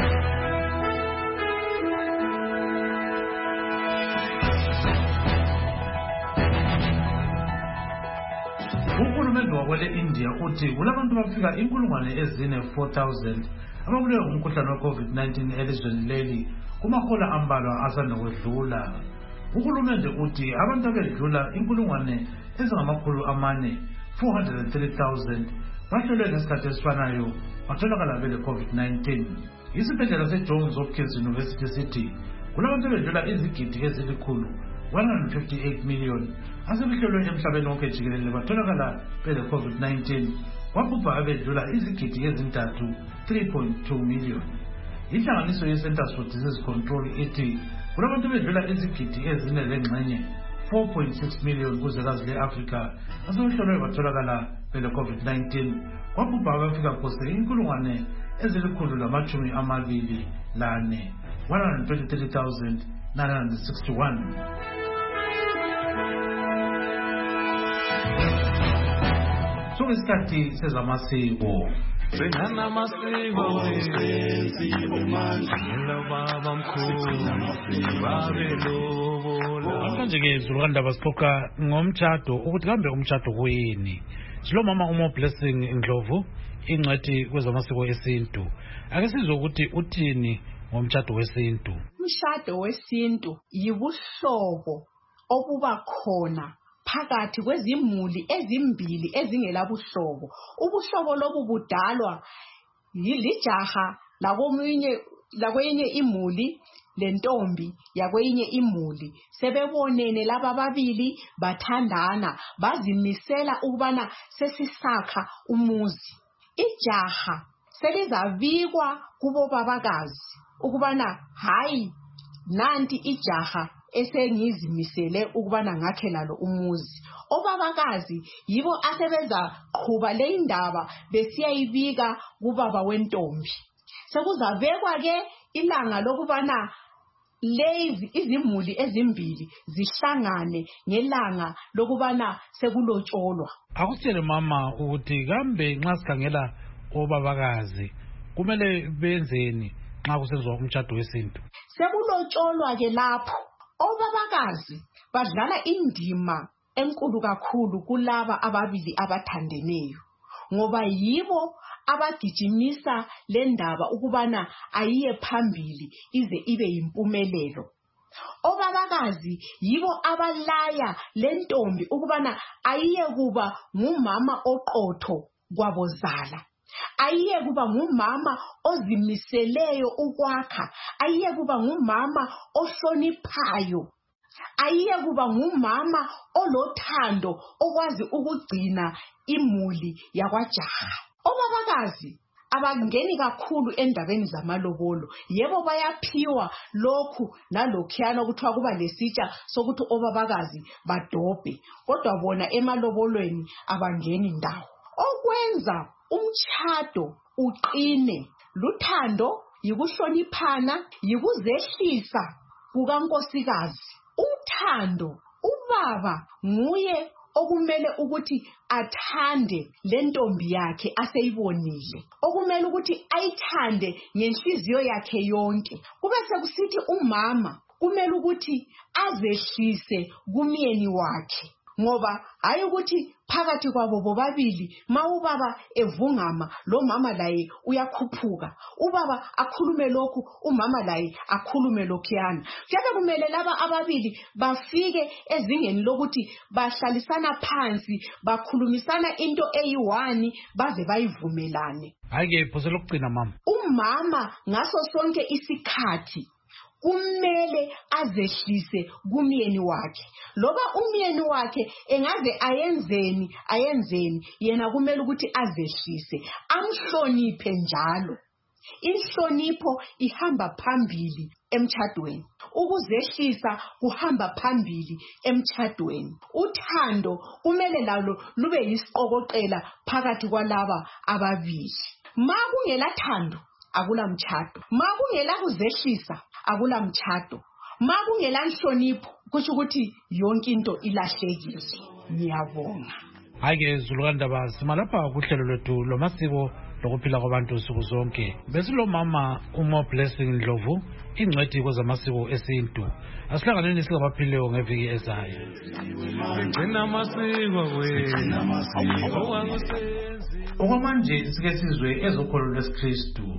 Uhulumende wakwele India uthi kulabantu bafika inkulungwane ezine four thousand ababulewe ngumkhuhlane we-COVID nineteen elizweni leli kumahola ambalwa asanda kwedlula. Uhulumende uthi abantu abedlula inkulungwane ezingamakhulu amane four hundred three thousand bahlolwe ngesikhathi esifanayo batholakala bele-COVID nineteen. Isibhedlela seJohns Hopkins University sithi kulabantu abedlula izigidi ezilikhulu one hundred fifty-eight million asebehlolwe emhlabeni wonke jikelele batholakala bele-COVID nineteen wabhubha abedlula izigidi ezintathu three point two million. Inhlanganiso ye-Centers for Disease Control ithi kulabantu bedlula izigidi ezine lengxenye four point six million kuzwekazi le-Afrika asebehlolwe batholakala bele COVID nineteen. Kwabhubha abafika phose inkulungwane ezilikhulu lamachumi amabili lane, one hundred twenty-three thousand nine hundred sixty-one. So isikhathi sezamasiko. Sengana masiko senziwe manje baba mkhulu babelobola. Manje-ke Zulukandaba sixoxa ngomtshado ukuthi kambe umtshado kuyini. Silo mama uMo Blessing Ndlovu ingcwethi kwezamasiko esintu. Ake sizwe ukuthi uthini ngomtshado wesintu. Umshado wesintu yibuhlobo obuba khona phakathi kwezimuli ezimbili ezingelabuhlobo. Ubuhlobo lobu budalwa yilijaha lakomunye lakwenye imuli lentombi yakwenye imuli. Sebebonene laba ababili bathandana bazimisela ukubana sesisakha umuzi. Ijaha selizabikwa kubo babakazi ukubana hayi nanti ijaha esengizimisele ukubana ngakhe lalo umuzi. Obabakazi yibo asebenza qhuba le indaba besiyayibika kubaba wentombi. Sekuzabekwa ke ilanga lokubana lezi izimuli ezimbili zihlangane ngelanga lokubana sekulotsholwa. Akusitshele mama ukuthi kambe nxa sikhangela obabakazi kumele benzeni nxa kusenziwa umtshado wesintu. Sekulotsholwa ke lapho obabakazi badlala indima enkulu kakhulu kulaba ababili abathandeneyo, ngoba yibo abagijimisa le ndaba ukubana ayiye phambili ize ibe yimpumelelo. Obabakazi yibo abalaya le ntombi ukubana ayiye kuba ngumama oqotho kwabozala, ayiye kuba ngumama ozimiseleyo ukwakha, ayiye kuba ngumama ohloniphayo, ayiye kuba ngumama olothando okwazi ukugcina imuli yakwajaha. Obabakazi abangeni kakhulu endabeni zamalobolo. Yebo bayaphiwa lokhu nalokhuyana ukuthiwa kuba lesitsha sokuthi obabakazi badobhe, kodwa bona emalobolweni abangeni ndawo. Okwenza umtshado uqine luthando, yikuhloniphana, yikuzehlisa kukankosikazi. Uthando, ubaba nguye okumele ukuthi athande le ntombi yakhe aseyibonile, okumele ukuthi ayithande ngenhliziyo yakhe yonke. Kube sekusithi umama kumele ukuthi azehlise kumyeni wakhe, ngoba hayi ukuthi phakathi kwabo bobabili ma ubaba evungama lo mama laye uyakhuphuka, ubaba akhulume lokhu umama laye akhulume lokhuyana. Kuyabe kumele laba ababili bafike ezingeni lokuthi bahlalisana phansi bakhulumisana into eyiwani baze bayivumelane. Hayi ke phose lokugcina mama, umama ngaso sonke isikhathi kumele azehlise kumyeni wakhe. Loba umyeni wakhe engaze ayenzeni ayenzeni, yena kumele ukuthi azehlise, amhloniphe njalo. Inhlonipho ihamba phambili emtshadweni, ukuzehlisa kuhamba phambili emtshadweni. Uthando kumele lalo lube yisiqokoqela phakathi kwalaba ababili. Ma kungela thando akula mtshado, ma kungela kuzehlisa akula mtshado, ma kungela nhlonipho kusho ukuthi yonke into ilahlekile. Ngiyabonga. Hayi Zulukandaba, simalapha kuhlelo lwethu lomasiko lokuphila kwabantu usuku zonke. Besilomama uMo Blessing Ndlovu ingcwethi kwezamasiko esintu. Asihlanganeni singabaphileyo ngeviki ezayo. Gcina amasiko wena okwamanje sike sizwe ezokholo lwesikristu.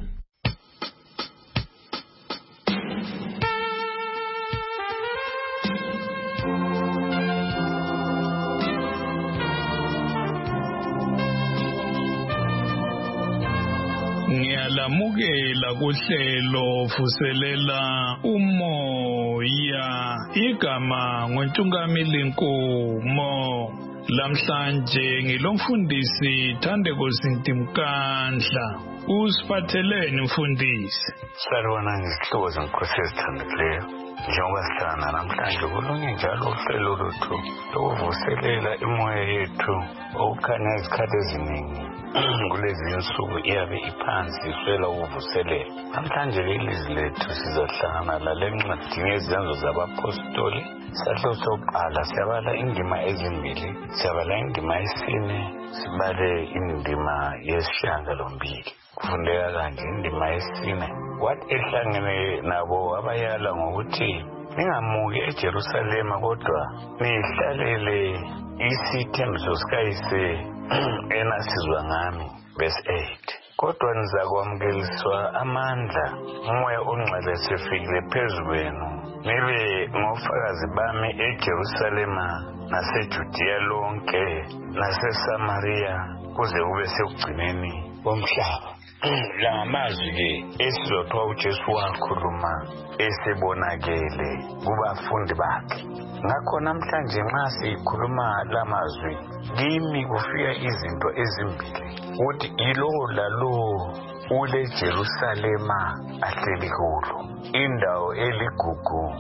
Ngiyalamukela kuhlelo vuselela umoya, igama ngoNtungamili Nkomo. Lamhlanje ngilomfundisi Thandeko Sintimkandla. Usiphatheleni mfundisi? Salwana ngizihlobo zenkosi ezithandileyo. Njengoba sihlangana namhlanje kulunye njalo uhlelo luthu lokuvuselela imoya yethu okukhanya izikhathi eziningi kulezi insuku iyabe iphansi iswela ukuvuselela. Namhlanje ilizwi lethu sizohlangana lale ncwadi ngezenzo zabapostoli. Isahluko sokuqala siyabala indima ezimbili, siyabala indima yesine, sibale indima yesishiyagalombili. Kufundeka kanje indima yesine. Wathi ehlangene nabo abayala ngokuthi ningamuki eJerusalema kodwa nihlalele isithembiso sikayise enasizwa ngami. Verse eight. Kodwa nizakwamukeliswa amandla umoya ongcwele sefikile phezu kwenu, nibe ngofakazi bami eJerusalema naseJudiya lonke naseSamariya kuze kube sekugcineni komhlaba. La ngamazwi-ke esizothiwa uJesu wakhuluma esebonakele kubafundi bakhe. Ngakho namhlanje nxa sikhuluma la mazwi, kimi kufika izinto ezimbili ukuthi yilowo lalowo ule Jerusalema ahleli kulo, indawo eligugu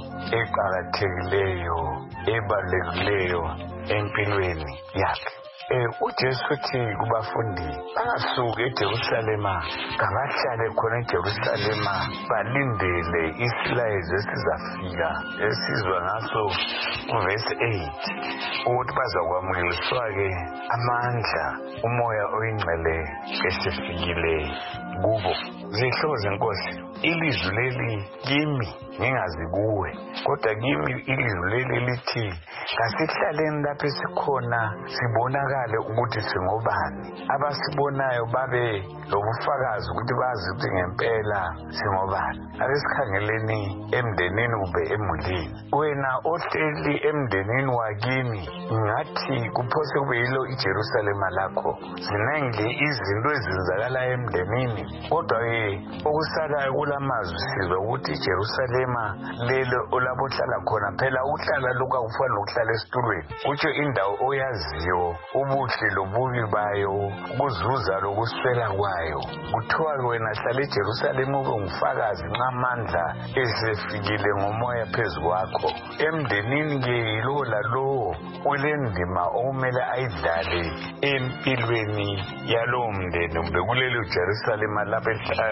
eqakathekileyo ebalulekileyo empilweni yakhe. Eh uJesu uthi kubafundi bangasuka eJerusalema, kabahlale khona eJerusalema balindele isilayezo esizafika esizwa ngaso uverse eight ukuthi bazakwamukeliswa-ke amandla umoya oyingcwele esefikile kubo. Zihlobo zenkosi, ilizwi leli kimi ngingazi kuwe, kodwa kimi ilizwi leli lithi kasihlaleni lapho esikhona sibonakale ukuthi singobani, abasibonayo babe lobufakazi ukuthi bazi ukuthi ngempela singobani. Abesikhangeleni emndenini kumbe emulini, wena ohleli emndenini wakini ngathi kuphose kube yilo iJerusalema lakho. Zinengi izinto ezenzakalayo emndenini, kodwa-ke okusalayo kulamazwi sizwa ukuthi iJerusalema lelo olapho hlala khona, phela uhlala lokhu akufani nokuhlala esitulweni, kutsho indawo oyaziyo ubuhle lobubi bayo, ukuzuza lokuswela kwayo. Kuthiwa wena hlala eJerusalema ube ngufakazi nxa amandla esefikile ngomoya phezu kwakho. Emndenini-ke yilo lalowo ulendima okumele ayidlale empilweni yalowo mndeni kumbe kulelo Jerusalema lapho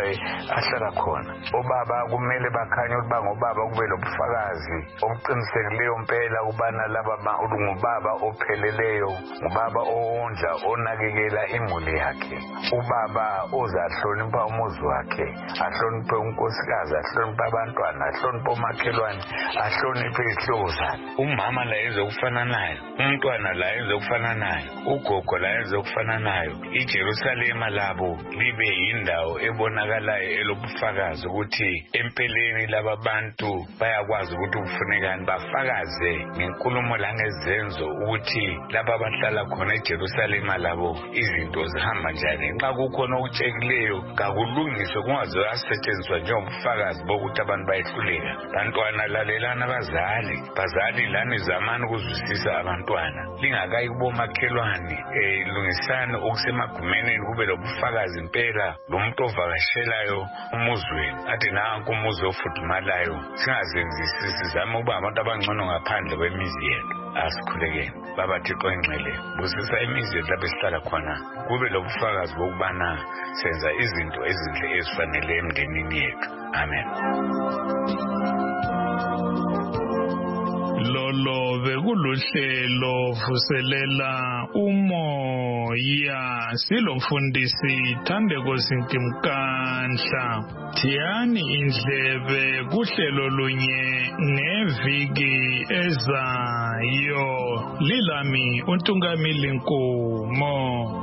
ahlala khona. Obaba kumele bakhanye ukuthi bangobaba, kube lobufakazi obuqinisekileyo mpela ukubana laba ungubaba opheleleyo, ngubaba owondla onakekela imuli yakhe, ubaba ozahlonipha umuzi wakhe, ahloniphe unkosikazi, ahloniphe abantwana, ahloniphe omakhelwane, ahloniphe izihlobo zakhe. Umama la yenze ukufana naye, umntwana la yenze ukufana naye, ugogo la yenze ukufana nayo. iJerusalema labo libe yindawo ebonakalayo elobufakazi ukuthi empeleni laba bantu bayakwazi ukuthi kufunekani, bafakaze ngenkulumo langezenzo ukuthi laba abahlala khona eJerusalema labo izinto zihamba njani. Nxa kukhona okutshekileyo kakulungiswe, kungaze asetshenziswa njengobufakazi bokuthi abantu bayehluleka. Bantwana lalelana abazali, bazali lani zamani ukuzwisisa abantwana, lingakayi kubomakhelwane, eh lungisani okusemagumeni kube lobufakazi impela. Lo muntu ovakashelayo umuzweni athi nanku umuzi ofudumalayo, singazenzisi sizame ukuba abantu abangcono ngaphandle kwemizi yethu. Asikhulekeni baba Thixo engcwele, busisa imizi yethu lapho esihlala khona, kube lobufakazi bokubana senza izinto ezinhle ezifanele emndenini yethu. Amen. Lolo bekuluhlelo vuselela umoya, silomfundisi Thandeko Sintimkanhla. Thiyani indlebe kuhlelo lunye ngeviki ezayo. Lilami uNtungamili Nkomo.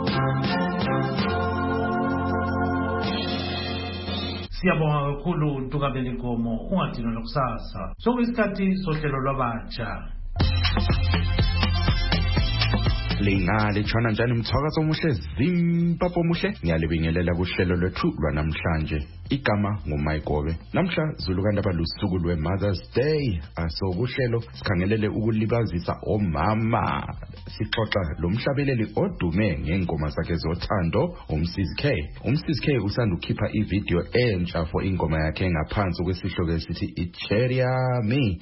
Siyabonga kakhulu Ntungamili Nkomo, ungadinwa nokusasa. Sokuyisikhathi sohlelo lwabatsha. lingale tshona njani umthwakazo omuhle Zimbabwe omuhle ngiyalibingelela kuhlelo lwethu lwanamhlanje igama nguMayigobe namhla Zulukanda balusuku lweMother's Day aso kuhlelo sikhangelele ukulibazisa omama sixoxa lomhlabeleli odume ngengoma zakhe zothando uMsisi K uMsisi K usanda ukhipha ivideo entsha for ingoma yakhe engaphansi kwesihloko esithi iCherry Yami.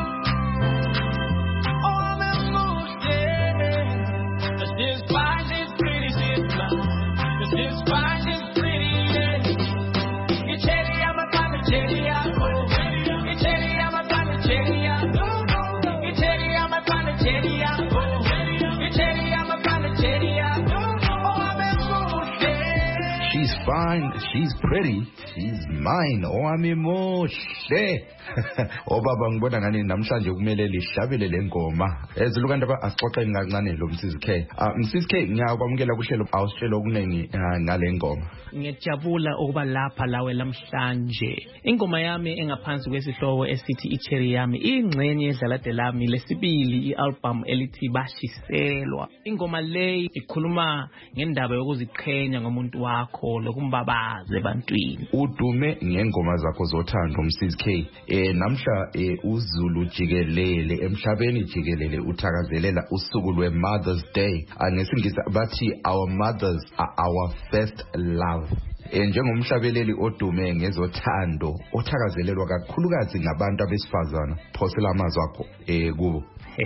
She's fine, she's pretty, she's mine. Owami muhle. Obaba ngibona ngani namhlanje kumele lihlabele lengoma. Ezilukanda ba asixoxe ngancane lo Msisi K. Ah Msisi K ngiyakwamukela kuhlelo awusitshela okunengi ngale ngoma. Ngiyajabula ukuba lapha lawe namhlanje. Ingoma yami engaphansi kwesihloko esithi iCherry Yami ingxenye yedlalade lami lesibili ialbum elithi Bashiselwa. Ingoma le ikhuluma ngendaba yokuziqhenya ngomuntu wakho lokumbabaza ebantwini. Udume ngengoma zakho zothando Msisi K. Eh namhla eh uZulu jikelele emhlabeni jikelele uthakazelela usuku lweMother's Day. Anesingisa bathi our mothers are our first love. Njengomhlabeleli odume ngezothando othakazelelwa kakhulukazi ngabantu abesifazana phosela amazwi akho eh kubo.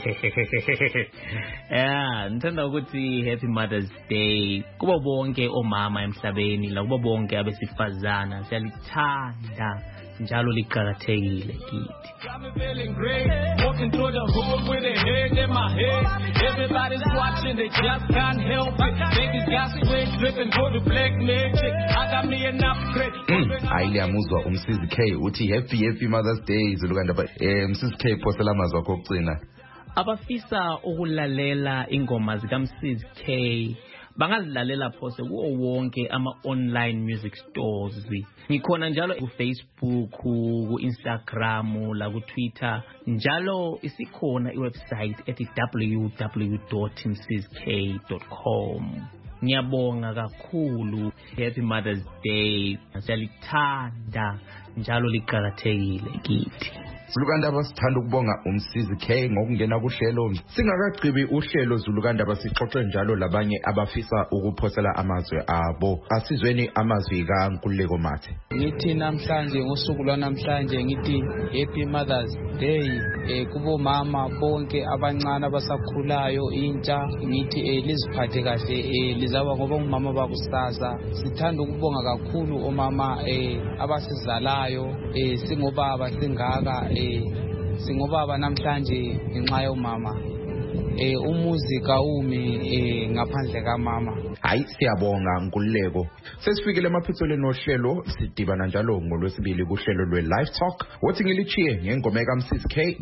Yeah, ngithanda ukuthi Happy Mother's Day kubo bonke omama emhlabeni la kubo bonke abesifazana siyalithanda njalo liqhakathekile kithi. Walking through the hood with a head in my head. Everybody's watching, they just can't help it. Baby's got sweat dripping for the black magic. I got me enough credit. Ayiliyamuzwa uMsisi K uthi happy happy Mother's Day Zulukanda ba eh Msisi K phosela amazwi akho okugcina. Abafisa ukulalela ingoma zikaMsisi K bangazilalela phose kuwo wonke ama online music stores. Ngikhona njalo ku Facebook, ku Instagram, la ku Twitter. Njalo isikhona iwebsite ethi w w w dot msisi k dot com. Ngiyabonga kakhulu. Happy Mother's Day. Siyalithanda njalo liqhakathekile kithi. Zulukanda basithanda ukubonga uMsisi K ngokungena kuhlelo. Singakagcibi uhlelo Zulukanda basixoxe njalo labanye abafisa ukuphosela amazwi abo. Asizweni amazwi kaNkululeko Mathe. Ngithi namhlanje ngosuku lwanamhlanje ngithi Happy Mother's Day eh kubo mama bonke abancane abasakhulayo intsha ngithi eh liziphathe kahle eh lizaba ngoba umama bakusasa. Sithanda ukubonga kakhulu omama eh abasizalayo eh singobaba singaka eh singobaba namhlanje ngenxa yomama eh umuzi kaumi eh ngaphandle kaMama. Hayi siyabonga Nkululeko. Sesifikile emaphitholeni ohlelo sidibana njalo ngolwesibili kuhlelo lwe-Live Talk. Wothi ngilichiye ngengoma kaMsisi K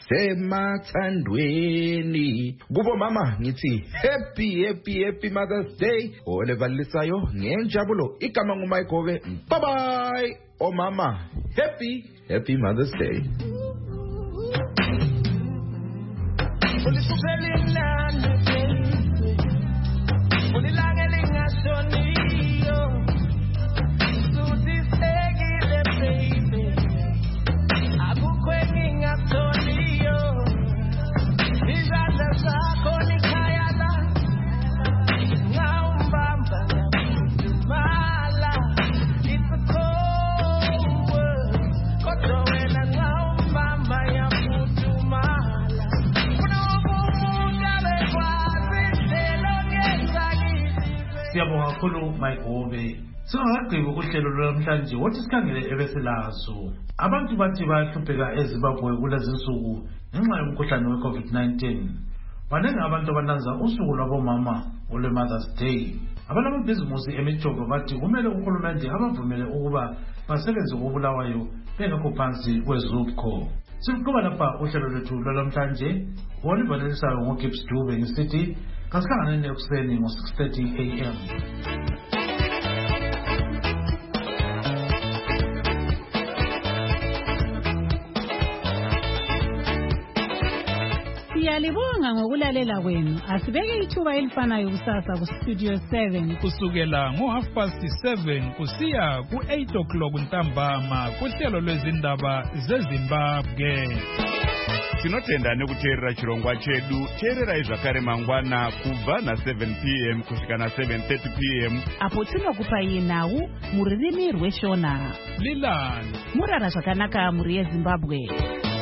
ngisemathandweni. Kubo mama ngithi happy happy happy Mother's Day. Olevalisayo ngenjabulo igama nguMayigobe. Bye bye. Oh mama happy happy Mother's Day. Siyabonga kakhulu Mayigobe. Singakagqibi kuhlelo lwamhlanje wothi sikhangele ebeselazo. Abantu bathi bayahlupheka eZimbabwe kulezi nsuku ngenxa yomkhuhlane we-COVID nineteen. Baningi abantu abananza usuku lwabomama olwe-Mother's Day. Abanamabhizimusi emijova bathi kumele uhulumende abavumele ukuba basebenze ngobulawayo bengekho phansi kweZUBCO. Siqhuba lapha uhlelo lwethu lwamhlanje olibhalelisayo ngoGibbs Dube ngisithi kasikhanganeni ekuseni ngo-six thirty a m Siyalibonga ngokulalela kwenu. Asibeke ithuba elifanayo kusasa ku Studio seven kusukela ngo half past seven kusiya ku eight o'clock ntambama kuhlelo lwezindaba zeZimbabwe. Tinotenda nekuteerera chirongwa chedu. Teererai zvakare mangwana kubva na seven p m kusvika na seven thirty p m apo tinokupai nhau muririmi rweshona. Lilani Murara zvakanaka muri yeZimbabwe.